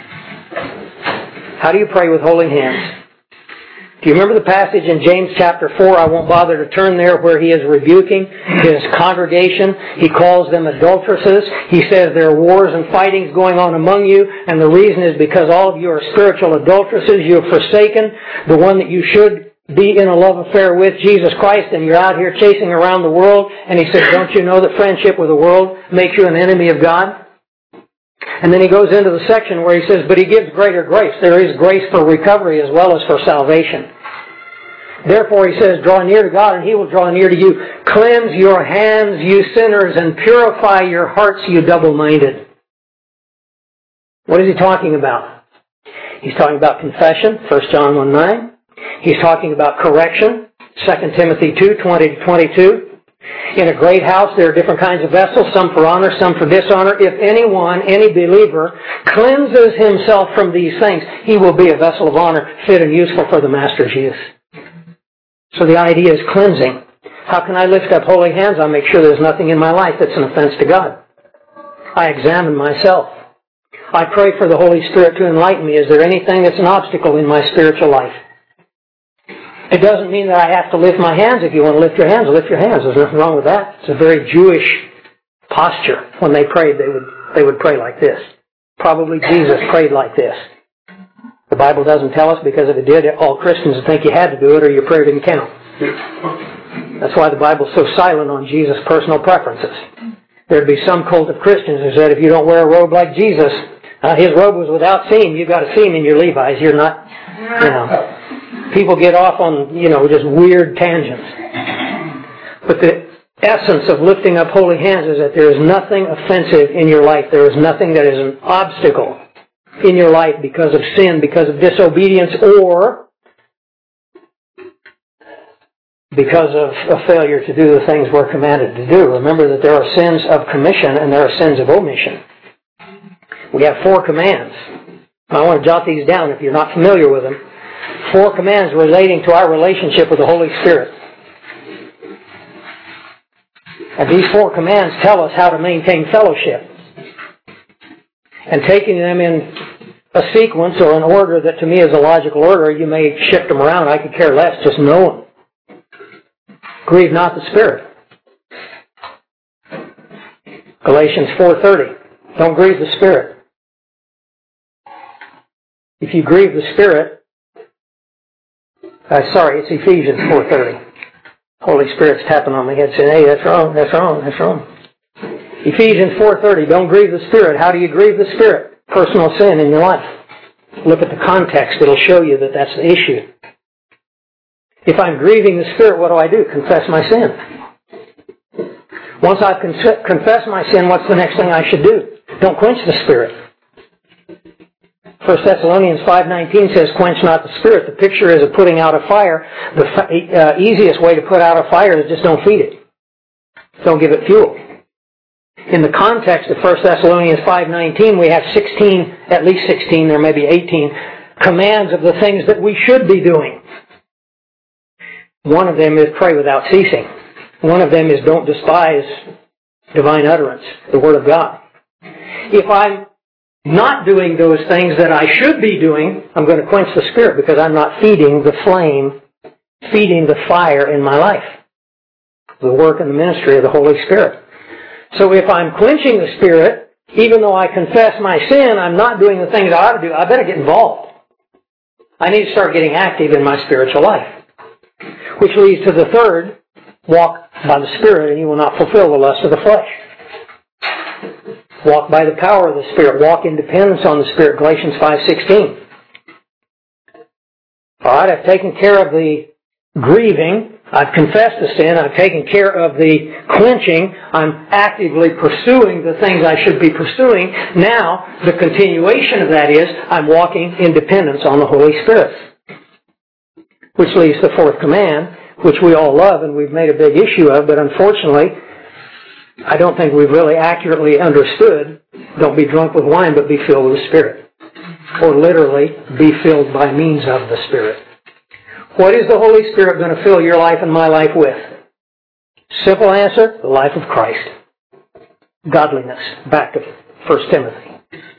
How do you pray with holy hands? Do you remember the passage in James chapter 4? I won't bother to turn there, where he is rebuking his congregation. He calls them adulteresses. He says there are wars and fightings going on among you, and the reason is because all of you are spiritual adulteresses. You have forsaken the one that you should be in a love affair with, Jesus Christ, and you're out here chasing around the world. And he says, don't you know that friendship with the world makes you an enemy of God? And then he goes into the section where he says, but he gives greater grace. There is grace for recovery as well as for salvation. Therefore, he says, draw near to God and He will draw near to you. Cleanse your hands, you sinners, and purify your hearts, you double-minded. What is he talking about? He's talking about confession, 1 John 1:9. He's talking about correction, 2 Timothy 2:20-22. In a great house there are different kinds of vessels, some for honor, some for dishonor. If anyone, any believer, cleanses himself from these things, he will be a vessel of honor, fit and useful for the Master's use. So the idea is cleansing. How can I lift up holy hands? I make sure there's nothing in my life that's an offense to God. I examine myself. I pray for the Holy Spirit to enlighten me. Is there anything that's an obstacle in my spiritual life? It doesn't mean that I have to lift my hands. If you want to lift your hands, lift your hands. There's nothing wrong with that. It's a very Jewish posture. When they prayed, they would pray like this. Probably Jesus prayed like this. The Bible doesn't tell us, because if it did, all Christians would think you had to do it or your prayer didn't count. That's why the Bible's so silent on Jesus' personal preferences. There'd be some cult of Christians who said, if you don't wear a robe like Jesus, his robe was without seam, you've got a seam in your Levi's. You're not, People get off on, just weird tangents. But the essence of lifting up holy hands is that there is nothing offensive in your life. There is nothing that is an obstacle in your life because of sin, because of disobedience, or because of a failure to do the things we're commanded to do. Remember that there are sins of commission and there are sins of omission. We have 4 commands. I want to jot these down if you're not familiar with them. 4 commands relating to our relationship with the Holy Spirit. And these 4 commands tell us how to maintain fellowship. And taking them in a sequence or an order that to me is a logical order, you may shift them around. I could care less. Just know them. Grieve not the Spirit. Galatians 4:30. Don't grieve the Spirit. If you grieve the Spirit, it's Ephesians 4:30. Holy Spirit's tapping on my head saying, hey, that's wrong. Ephesians 4:30, don't grieve the Spirit. How do you grieve the Spirit? Personal sin in your life. Look at the context. It'll show you that that's the issue. If I'm grieving the Spirit, what do? Confess my sin. Once I've confessed my sin, what's the next thing I should do? Don't quench the Spirit. 1 Thessalonians 5:19 says, quench not the Spirit. The picture is of putting out a fire. The easiest way to put out a fire is just don't feed it. Don't give it fuel. In the context of 1 Thessalonians 5:19, we have at least 16, there may be 18, commands of the things that we should be doing. One of them is pray without ceasing. One of them is don't despise divine utterance, the Word of God. If I'm not doing those things that I should be doing, I'm going to quench the Spirit because I'm not feeding the flame, feeding the fire in my life. The work and the ministry of the Holy Spirit. So if I'm quenching the Spirit, even though I confess my sin, I'm not doing the things I ought to do, I better get involved. I need to start getting active in my spiritual life. Which leads to the third, walk by the Spirit and you will not fulfill the lust of the flesh. Walk by the power of the Spirit. Walk in dependence on the Spirit. Galatians 5:16. Alright, I've taken care of the grieving. I've confessed the sin. I've taken care of the quenching. I'm actively pursuing the things I should be pursuing. Now, the continuation of that is I'm walking in dependence on the Holy Spirit. Which leads to the 4th command, which we all love and we've made a big issue of, but unfortunately, I don't think we've really accurately understood. Don't be drunk with wine, but be filled with the Spirit. or literally, be filled by means of the Spirit. What is the Holy Spirit going to fill your life and my life with? Simple answer, the life of Christ. Godliness. Back to 1 Timothy.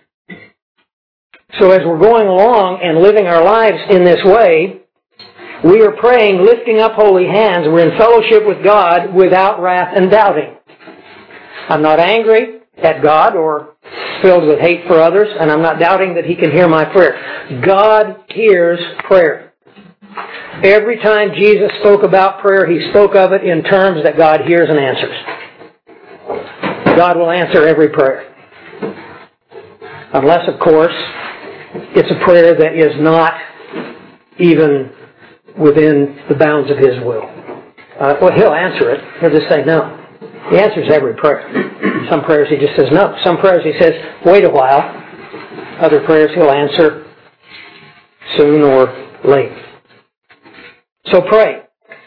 So as we're going along and living our lives in this way, we are praying, lifting up holy hands. We're in fellowship with God without wrath and doubting. I'm not angry at God or filled with hate for others, and I'm not doubting that He can hear my prayer. God hears prayer. Every time Jesus spoke about prayer, He spoke of it in terms that God hears and answers. God will answer every prayer. Unless, of course, it's a prayer that is not even within the bounds of His will. Well, He'll answer it. He'll just say no. He answers every prayer. Some prayers He just says no. Some prayers He says, wait a while. Other prayers He'll answer soon or late. So pray.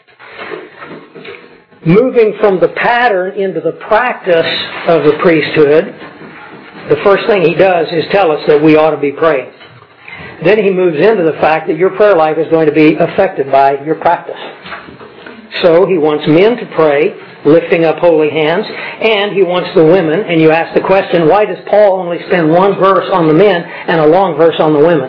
Moving from the pattern into the practice of the priesthood, the first thing He does is tell us that we ought to be praying. Then He moves into the fact that your prayer life is going to be affected by your practice. So He wants men to pray, lifting up holy hands, and He wants the women, and you ask the question, why does Paul only spend one verse on the men and a long verse on the women?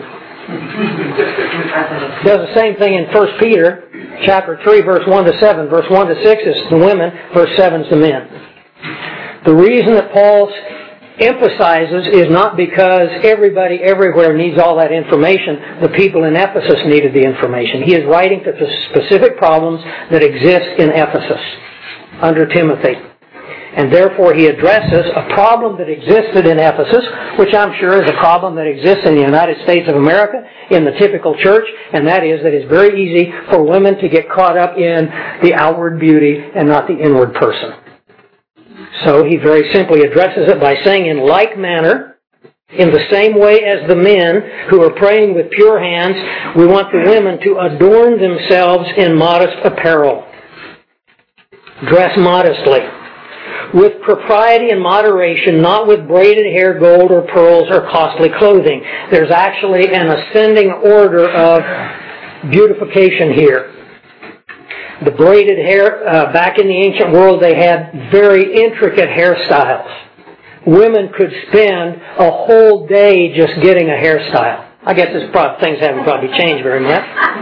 He does the same thing in 1 Peter chapter 3, verse 1 to 7. Verse 1 to 6 is the women, verse 7 is the men. The reason that Paul emphasizes is not because everybody everywhere needs all that information. The people in Ephesus needed the information. He is writing to the specific problems that exist in Ephesus under Timothy. And therefore he addresses a problem that existed in Ephesus, which I'm sure is a problem that exists in the United States of America, in the typical church, and that is that it's very easy for women to get caught up in the outward beauty and not the inward person. So he very simply addresses it by saying, in like manner, in the same way as the men who are praying with pure hands, we want the women to adorn themselves in modest apparel. Dress modestly, with propriety and moderation, not with braided hair, gold or pearls or costly clothing. There's actually an ascending order of beautification here. The braided hair, back in the ancient world, they had very intricate hairstyles. Women could spend a whole day just getting a hairstyle. I guess things haven't probably changed very much.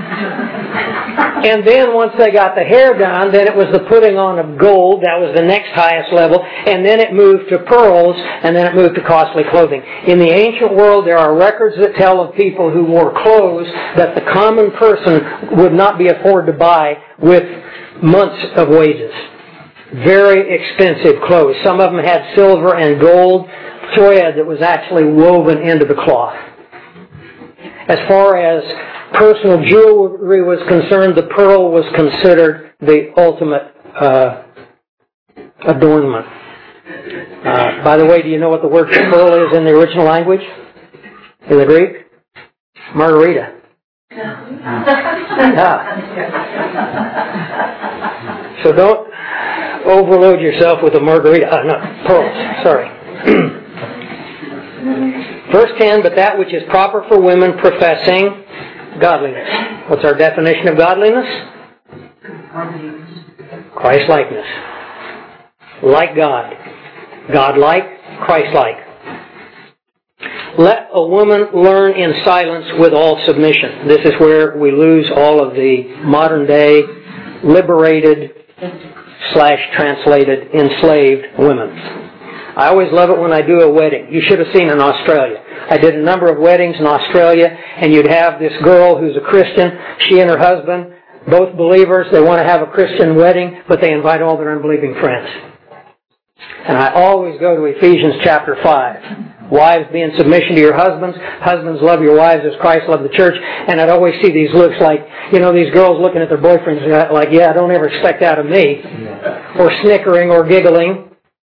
And then once they got the hair done, then it was the putting on of gold. That was the next highest level. And then it moved to pearls, and then it moved to costly clothing. In the ancient world, there are records that tell of people who wore clothes that the common person would not be afforded to buy with months of wages. Very expensive clothes. Some of them had silver and gold thread that was actually woven into the cloth. As far as personal jewelry was concerned, the pearl was considered the ultimate adornment. By the way, do you know what the word for pearl is in the original language? In the Greek? Margarita. Yeah. So don't overload yourself with a margarita. No, pearls. Sorry. Verse 10, but that which is proper for women professing godliness. What's our definition of godliness? Christ-likeness. Like God. God-like, Christ-like. Let a woman learn in silence with all submission. This is where we lose all of the modern day liberated / translated enslaved women. I always love it when I do a wedding. You should have seen in Australia. I did a number of weddings in Australia, and you'd have this girl who's a Christian. She and her husband, both believers, they want to have a Christian wedding, but they invite all their unbelieving friends. And I always go to Ephesians chapter 5. Wives, be in submission to your husbands. Husbands, love your wives as Christ loved the church. And I'd always see these looks like, these girls looking at their boyfriends like, yeah, don't ever expect that of me. Or snickering or giggling.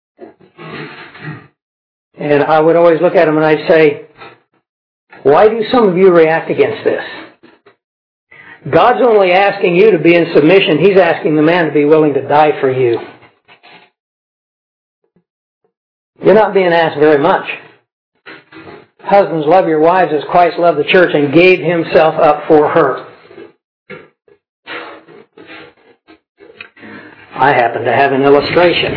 And I would always look at them and I'd say, why do some of you react against this? God's only asking you to be in submission. He's asking the man to be willing to die for you. You're not being asked very much. Husbands, love your wives as Christ loved the church and gave himself up for her. I happen to have an illustration.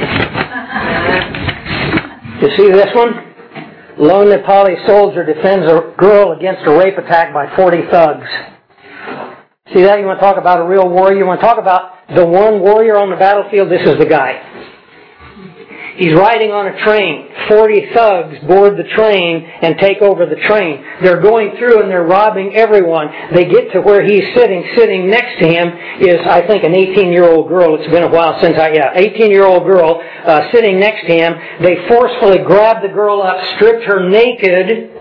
You see this one? Lone Nepali soldier defends a girl against a rape attack by 40 thugs. See that? You want to talk about a real warrior? You want to talk about the one warrior on the battlefield? This is the guy. He's riding on a train. 40 thugs board the train and take over the train. They're going through and they're robbing everyone. They get to where he's sitting. Sitting next to him is, I think, an 18-year-old girl. It's been a while since 18-year-old girl sitting next to him. They forcefully grabbed the girl up, stripped her naked,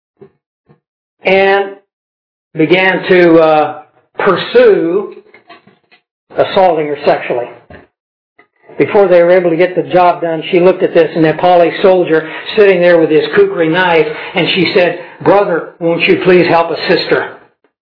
and began to pursue assaulting her sexually. Before they were able to get the job done, she looked at this Nepali soldier sitting there with his kukri knife, and she said, "Brother, won't you please help a sister?"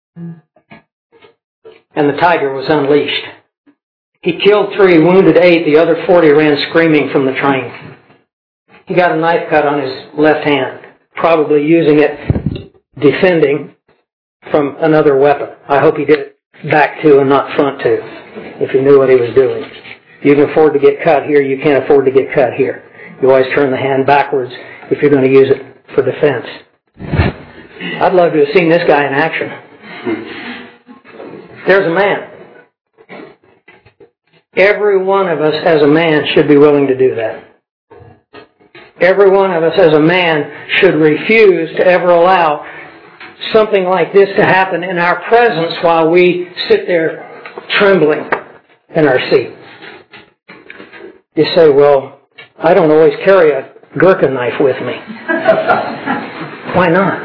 And the tiger was unleashed. He killed 3, wounded 8. The other 40 ran screaming from the train. He got a knife cut on his left hand, probably using it defending from another weapon. I hope he did it back to and not front to, if he knew what he was doing. You can afford to get cut here, you can't afford to get cut here. You always turn the hand backwards if you're going to use it for defense. I'd love to have seen this guy in action. There's a man. Every one of us as a man should be willing to do that. Every one of us as a man should refuse to ever allow something like this to happen in our presence while we sit there trembling in our seat. You say, "Well, I don't always carry a Gurkha knife with me." Why not?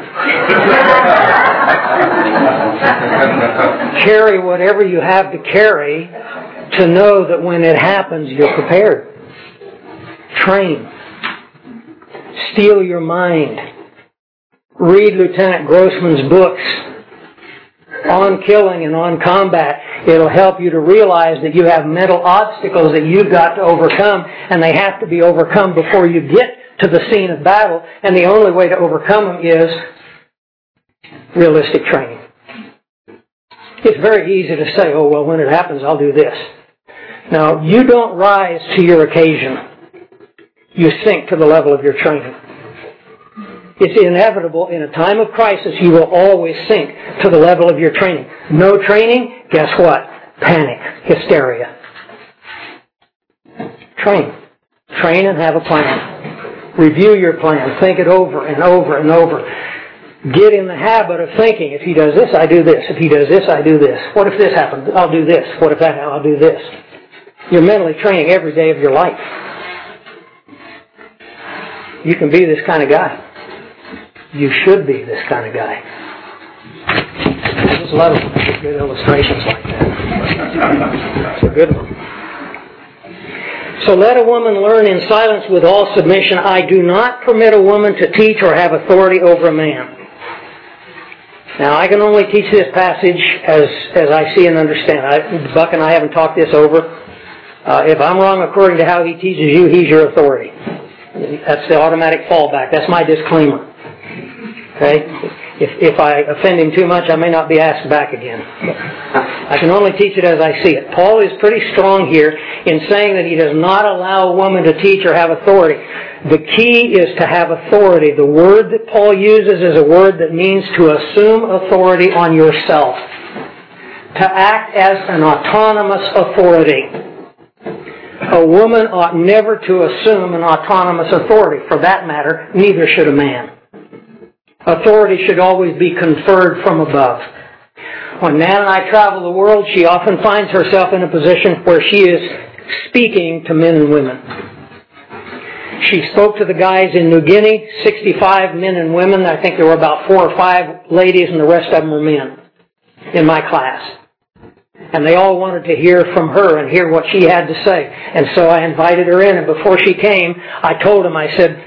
Carry whatever you have to carry to know that when it happens, you're prepared. Train. Steel your mind. Read Lieutenant Grossman's books on killing and on combat. It'll help you to realize that you have mental obstacles that you've got to overcome, and they have to be overcome before you get to the scene of battle, and the only way to overcome them is realistic training. It's very easy to say, "Oh, well, when it happens, I'll do this." Now, you don't rise to your occasion. You sink to the level of your training. It's inevitable in a time of crisis, you will always sink to the level of your training. No training, guess what? Panic, hysteria. Train. Train and have a plan. Review your plan. Think it over and over and over. Get in the habit of thinking, if he does this, I do this. If he does this, I do this. What if this happens? I'll do this. What if that happens? I'll do this. You're mentally training every day of your life. You can be this kind of guy. You should be this kind of guy. There's a lot of good illustrations like that. It's a good one. So let a woman learn in silence with all submission. I do not permit a woman to teach or have authority over a man. Now, I can only teach this passage as I see and understand. Buck and I haven't talked this over. If I'm wrong according to how he teaches you, he's your authority. That's the automatic fallback. That's my disclaimer. Okay? If I offend him too much, I may not be asked back again. I can only teach it as I see it. Paul is pretty strong here in saying that he does not allow a woman to teach or have authority. The key is to have authority. The word that Paul uses is a word that means to assume authority on yourself. To act as an autonomous authority. A woman ought never to assume an autonomous authority. For that matter, neither should a man. Authority should always be conferred from above. When Nan and I travel the world, she often finds herself in a position where she is speaking to men and women. She spoke to the guys in New Guinea, 65 men and women. I think there were about 4 or 5 ladies and the rest of them were men in my class. And they all wanted to hear from her and hear what she had to say. And so I invited her in, and before she came, I told them, I said,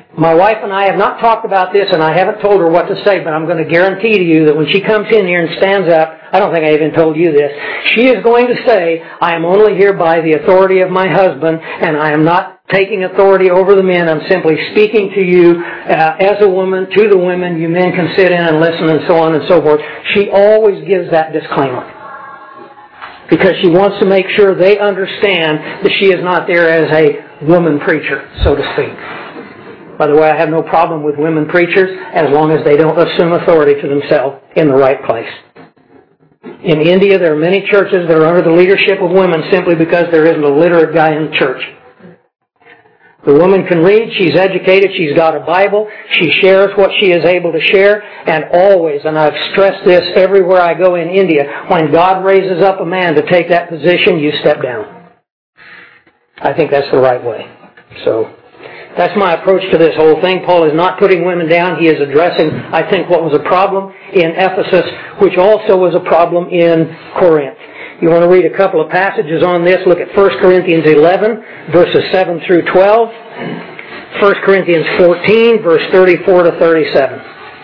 My wife and I have not talked about this, and I haven't told her what to say, but I'm going to guarantee to you that when she comes in here and stands up, I don't think I even told you this, she is going to say, I am only here by the authority of my husband, and I am not taking authority over the men. I'm simply speaking to you as a woman, to the women. You men can sit in and listen and so on and so forth. She always gives that disclaimer, because she wants to make sure they understand that she is not there as a woman preacher, so to speak. By the way, I have no problem with women preachers as long as they don't assume authority for themselves in the right place. In India, there are many churches that are under the leadership of women simply because there isn't a literate guy in the church. The woman can read, she's educated, she's got a Bible, she shares what she is able to share, and always, and I've stressed this everywhere I go in India, when God raises up a man to take that position, you step down. I think that's the right way. So, that's my approach to this whole thing. Paul is not putting women down. He is addressing, I think, what was a problem in Ephesus, which also was a problem in Corinth. You want to read a couple of passages on this? Look at 1 Corinthians 11, verses 7 through 12. 1 Corinthians 14, verse 34 to 37.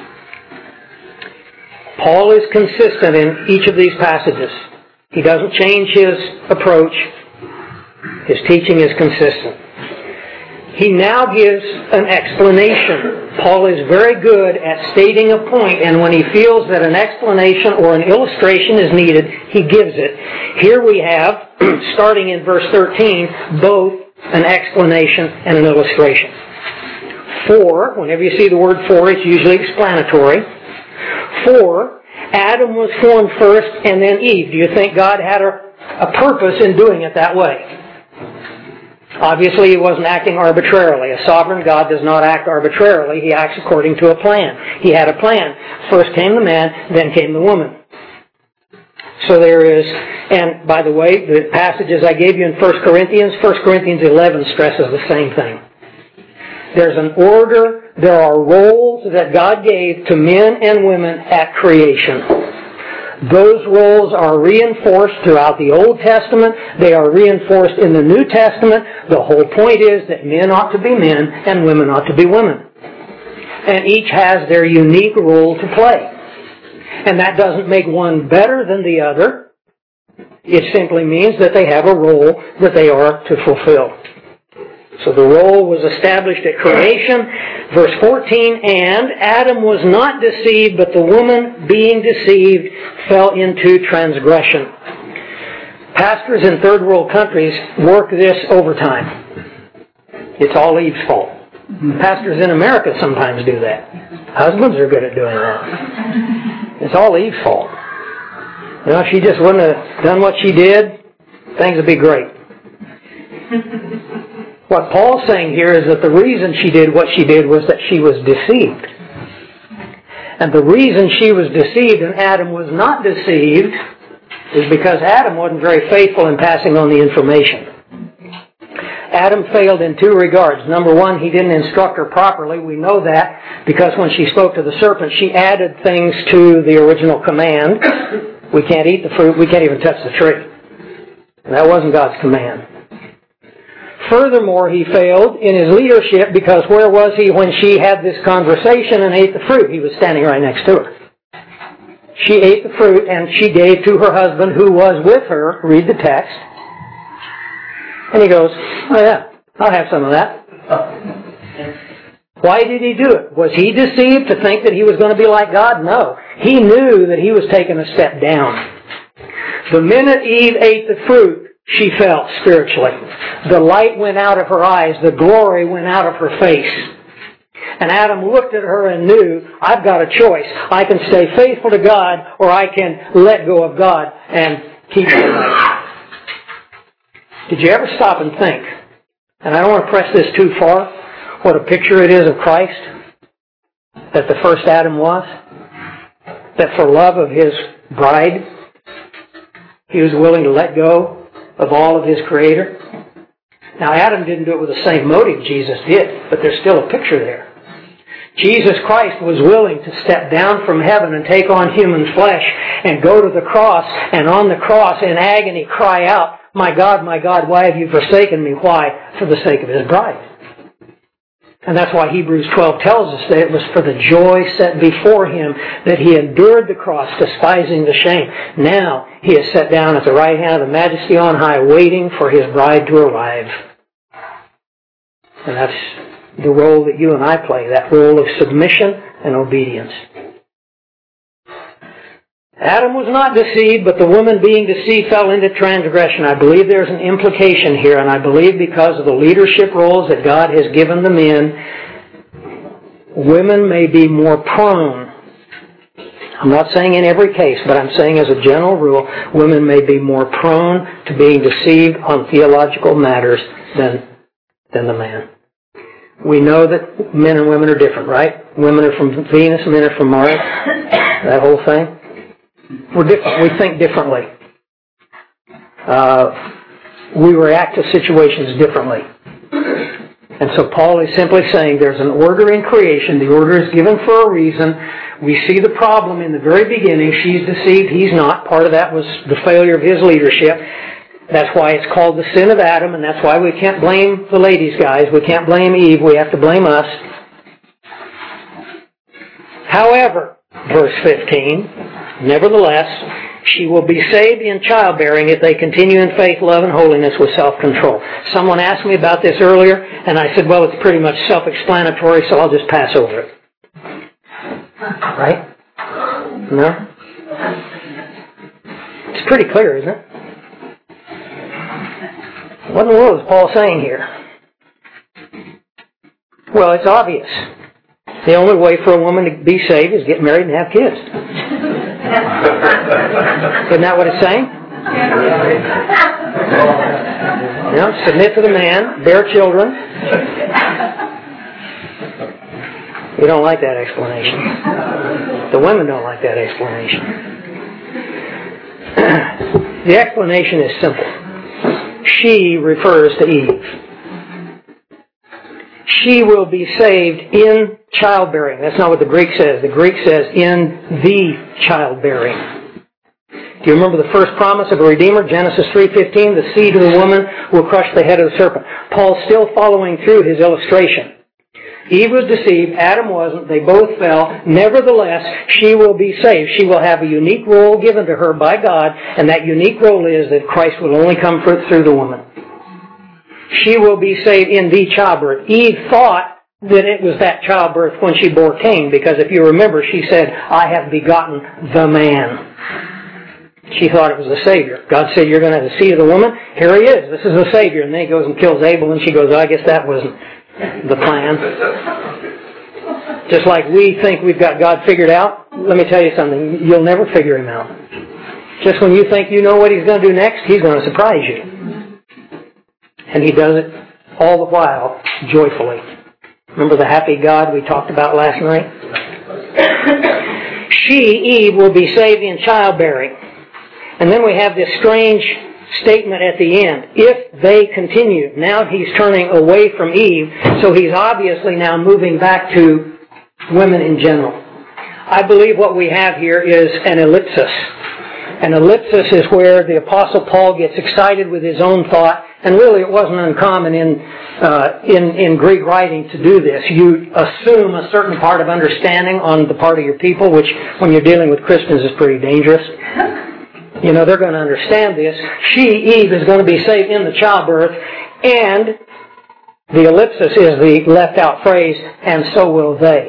Paul is consistent in each of these passages. He doesn't change his approach. His teaching is consistent. He now gives an explanation. Paul is very good at stating a point, and when he feels that an explanation or an illustration is needed, he gives it. Here we have, starting in verse 13, both an explanation and an illustration. For, whenever you see the word for, it's usually explanatory. For, Adam was formed first and then Eve. Do you think God had a purpose in doing it that way? Obviously, He wasn't acting arbitrarily. A sovereign God does not act arbitrarily. He acts according to a plan. He had a plan. First came the man, then came the woman. So there is, and by the way, the passages I gave you in 1 Corinthians 11 stresses the same thing. There's an order, there are roles that God gave to men and women at creation. Those roles are reinforced throughout the Old Testament. They are reinforced in the New Testament. The whole point is that men ought to be men and women ought to be women. And each has their unique role to play. And that doesn't make one better than the other. It simply means that they have a role that they are to fulfill. So the role was established at creation. Verse 14, and Adam was not deceived, but the woman, being deceived, fell into transgression. Pastors in third world countries work this overtime. It's all Eve's fault. Pastors in America sometimes do that. Husbands are good at doing that. It's all Eve's fault. You know, if she just wouldn't have done what she did, things would be great. What Paul's saying here is that the reason she did what she did was that she was deceived. And the reason she was deceived and Adam was not deceived is because Adam wasn't very faithful in passing on the information. Adam failed in two regards. Number one, he didn't instruct her properly. We know that because when she spoke to the serpent, she added things to the original command. We can't eat the fruit. We can't even touch the tree. And that wasn't God's command. Furthermore, he failed in his leadership because where was he when she had this conversation and ate the fruit? He was standing right next to her. She ate the fruit and she gave to her husband who was with her. Read the text. And he goes, oh yeah, I'll have some of that. Why did he do it? Was he deceived to think that he was going to be like God? No. He knew that he was taking a step down. The minute Eve ate the fruit, she fell spiritually. The light went out of her eyes. The glory went out of her face. And Adam looked at her and knew, I've got a choice. I can stay faithful to God or I can let go of God and keep my life. Did you ever stop and think, and I don't want to press this too far, what a picture it is of Christ that the first Adam was? That for love of his bride, he was willing to let go of all of his Creator. Now, Adam didn't do it with the same motive Jesus did, but there's still a picture there. Jesus Christ was willing to step down from heaven and take on human flesh and go to the cross, and on the cross in agony cry out, my God, why have you forsaken me? Why? For the sake of his bride. And that's why Hebrews 12 tells us that it was for the joy set before him that he endured the cross, despising the shame. Now he is set down at the right hand of the Majesty on high, waiting for his bride to arrive. And that's the role that you and I play, that role of submission and obedience. Adam was not deceived, but the woman being deceived fell into transgression. I believe there's an implication here, and I believe because of the leadership roles that God has given the men, women may be more prone. I'm not saying in every case, but I'm saying as a general rule, women may be more prone to being deceived on theological matters than the man. We know that men and women are different, right? Women are from Venus, men are from Mars. That whole thing. We're different. We think differently. We react to situations differently. And so Paul is simply saying there's an order in creation. The order is given for a reason. We see the problem in the very beginning. She's deceived. He's not. Part of that was the failure of his leadership. That's why it's called the sin of Adam, and that's why we can't blame the ladies, guys. We can't blame Eve. We have to blame us. However, verse 15, nevertheless, she will be saved in childbearing if they continue in faith, love, and holiness with self-control. Someone asked me about this earlier, and I said, well, it's pretty much self-explanatory, so I'll just pass over it. Right? No? It's pretty clear, isn't it? What in the world is Paul saying here? Well, it's obvious. The only way for a woman to be saved is get married and have kids. Isn't that what it's saying? You know, submit to the man, bear children. We don't like that explanation. The women don't like that explanation. The explanation is simple. She refers to Eve. She will be saved in childbearing. That's not what the Greek says. The Greek says in the childbearing. Do you remember the first promise of a Redeemer? Genesis 3:15, the seed of the woman will crush the head of the serpent. Paul's still following through his illustration. Eve was deceived, Adam wasn't, they both fell. Nevertheless, she will be saved. She will have a unique role given to her by God, and that unique role is that Christ will only come through the woman. She will be saved in the childbirth. Eve thought that it was that childbirth when she bore Cain, because if you remember, she said, I have begotten the man. She thought it was the Savior. God said, you're going to have the seed of the woman. Here he is. This is the Savior. And then he goes and kills Abel, and she goes, I guess that wasn't the plan. Just like we think we've got God figured out, let me tell you something, you'll never figure him out. Just when you think you know what he's going to do next, he's going to surprise you. And he does it all the while joyfully. Remember the happy God we talked about last night? She, Eve, will be saved in childbearing. And then we have this strange statement at the end. If they continue. Now he's turning away from Eve, so he's obviously now moving back to women in general. I believe what we have here is an ellipsis. An ellipsis is where the Apostle Paul gets excited with his own thought, and really it wasn't uncommon in Greek writing to do this. You assume a certain part of understanding on the part of your people, which when you're dealing with Christians is pretty dangerous. You know, they're going to understand this. She, Eve, is going to be saved in the childbirth, and the ellipsis is the left out phrase, and so will they.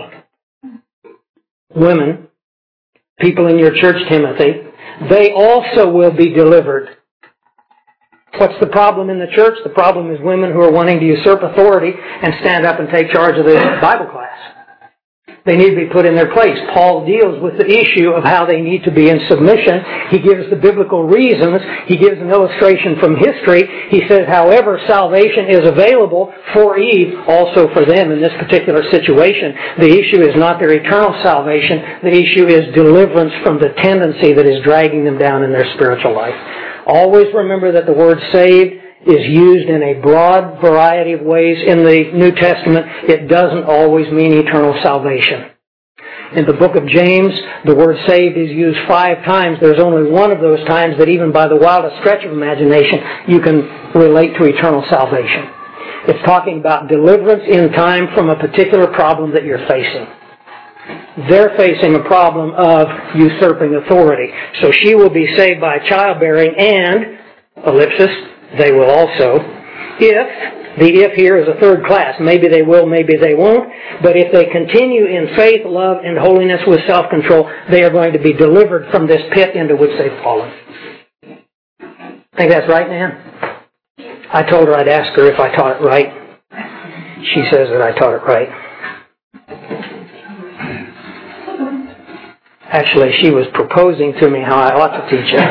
Women, people in your church, Timothy, they also will be delivered. What's the problem in the church? The problem is women who are wanting to usurp authority and stand up and take charge of the Bible class. They need to be put in their place. Paul deals with the issue of how they need to be in submission. He gives the biblical reasons. He gives an illustration from history. He says, however, salvation is available for Eve, also for them in this particular situation. The issue is not their eternal salvation. The issue is deliverance from the tendency that is dragging them down in their spiritual life. Always remember that the word saved is used in a broad variety of ways in the New Testament. It doesn't always mean eternal salvation. In the book of James, the word saved is used 5 times. There's only one of those times that even by the wildest stretch of imagination, you can relate to eternal salvation. It's talking about deliverance in time from a particular problem that you're facing. They're facing a problem of usurping authority. So she will be saved by childbearing and, ellipsis, they will also, if, the if here is a third class. Maybe they will, maybe they won't. But if they continue in faith, love, and holiness with self-control, they are going to be delivered from this pit into which they've fallen. Think that's right, Nan? I told her I'd ask her if I taught it right. She says that I taught it right. Actually, she was proposing to me how I ought to teach it.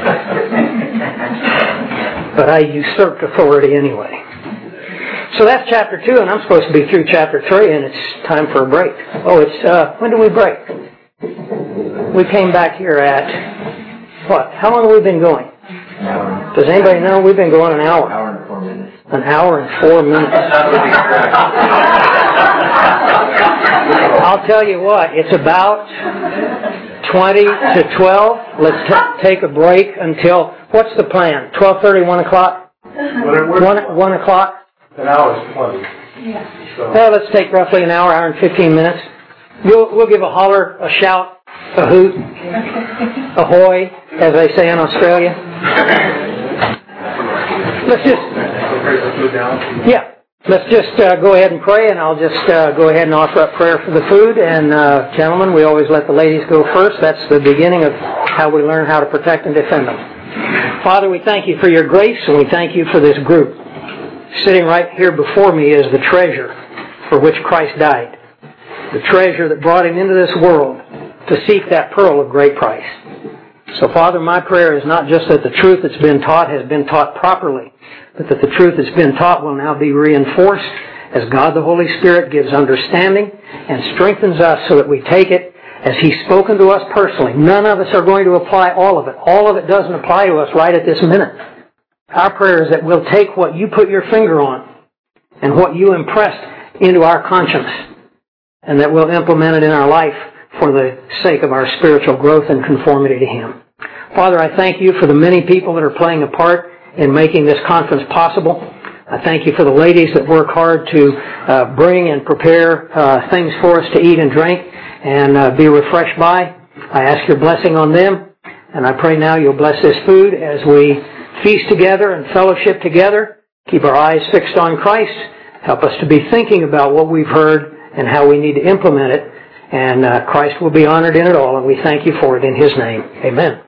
But I usurped authority anyway. So that's chapter 2, and I'm supposed to be through chapter 3, and it's time for a break. Oh, it's, when do we break? We came back here at, what? How long have we been going? Does anybody know? We've been going an hour. 1 hour and 4 minutes. An hour and 4 minutes. I'll tell you what, it's about 20 to 12. Let's take a break until, what's the plan? 12:30, 1 o'clock? 1 o'clock? An hour is 20. Yeah. So. Well, let's take roughly an hour, hour and 15 minutes. We'll give a holler, a shout, a hoot, ahoy, as they say in Australia. Let's just go ahead and pray, and I'll just go ahead and offer up prayer for the food. And gentlemen, we always let the ladies go first. That's the beginning of how we learn how to protect and defend them. Father, we thank you for your grace, and we thank you for this group. Sitting right here before me is the treasure for which Christ died. The treasure that brought him into this world to seek that pearl of great price. So, Father, my prayer is not just that the truth that's been taught has been taught properly, but that the truth that's been taught will now be reinforced as God the Holy Spirit gives understanding and strengthens us so that we take it as He's spoken to us personally. None of us are going to apply all of it. All of it doesn't apply to us right at this minute. Our prayer is that we'll take what you put your finger on and what you impressed into our conscience, and that we'll implement it in our life for the sake of our spiritual growth and conformity to Him. Father, I thank you for the many people that are playing a part in making this conference possible. I thank you for the ladies that work hard to bring and prepare things for us to eat and drink and be refreshed by. I ask your blessing on them, and I pray now you'll bless this food as we feast together and fellowship together. Keep our eyes fixed on Christ. Help us to be thinking about what we've heard and how we need to implement it. And Christ will be honored in it all, and we thank you for it in His name. Amen.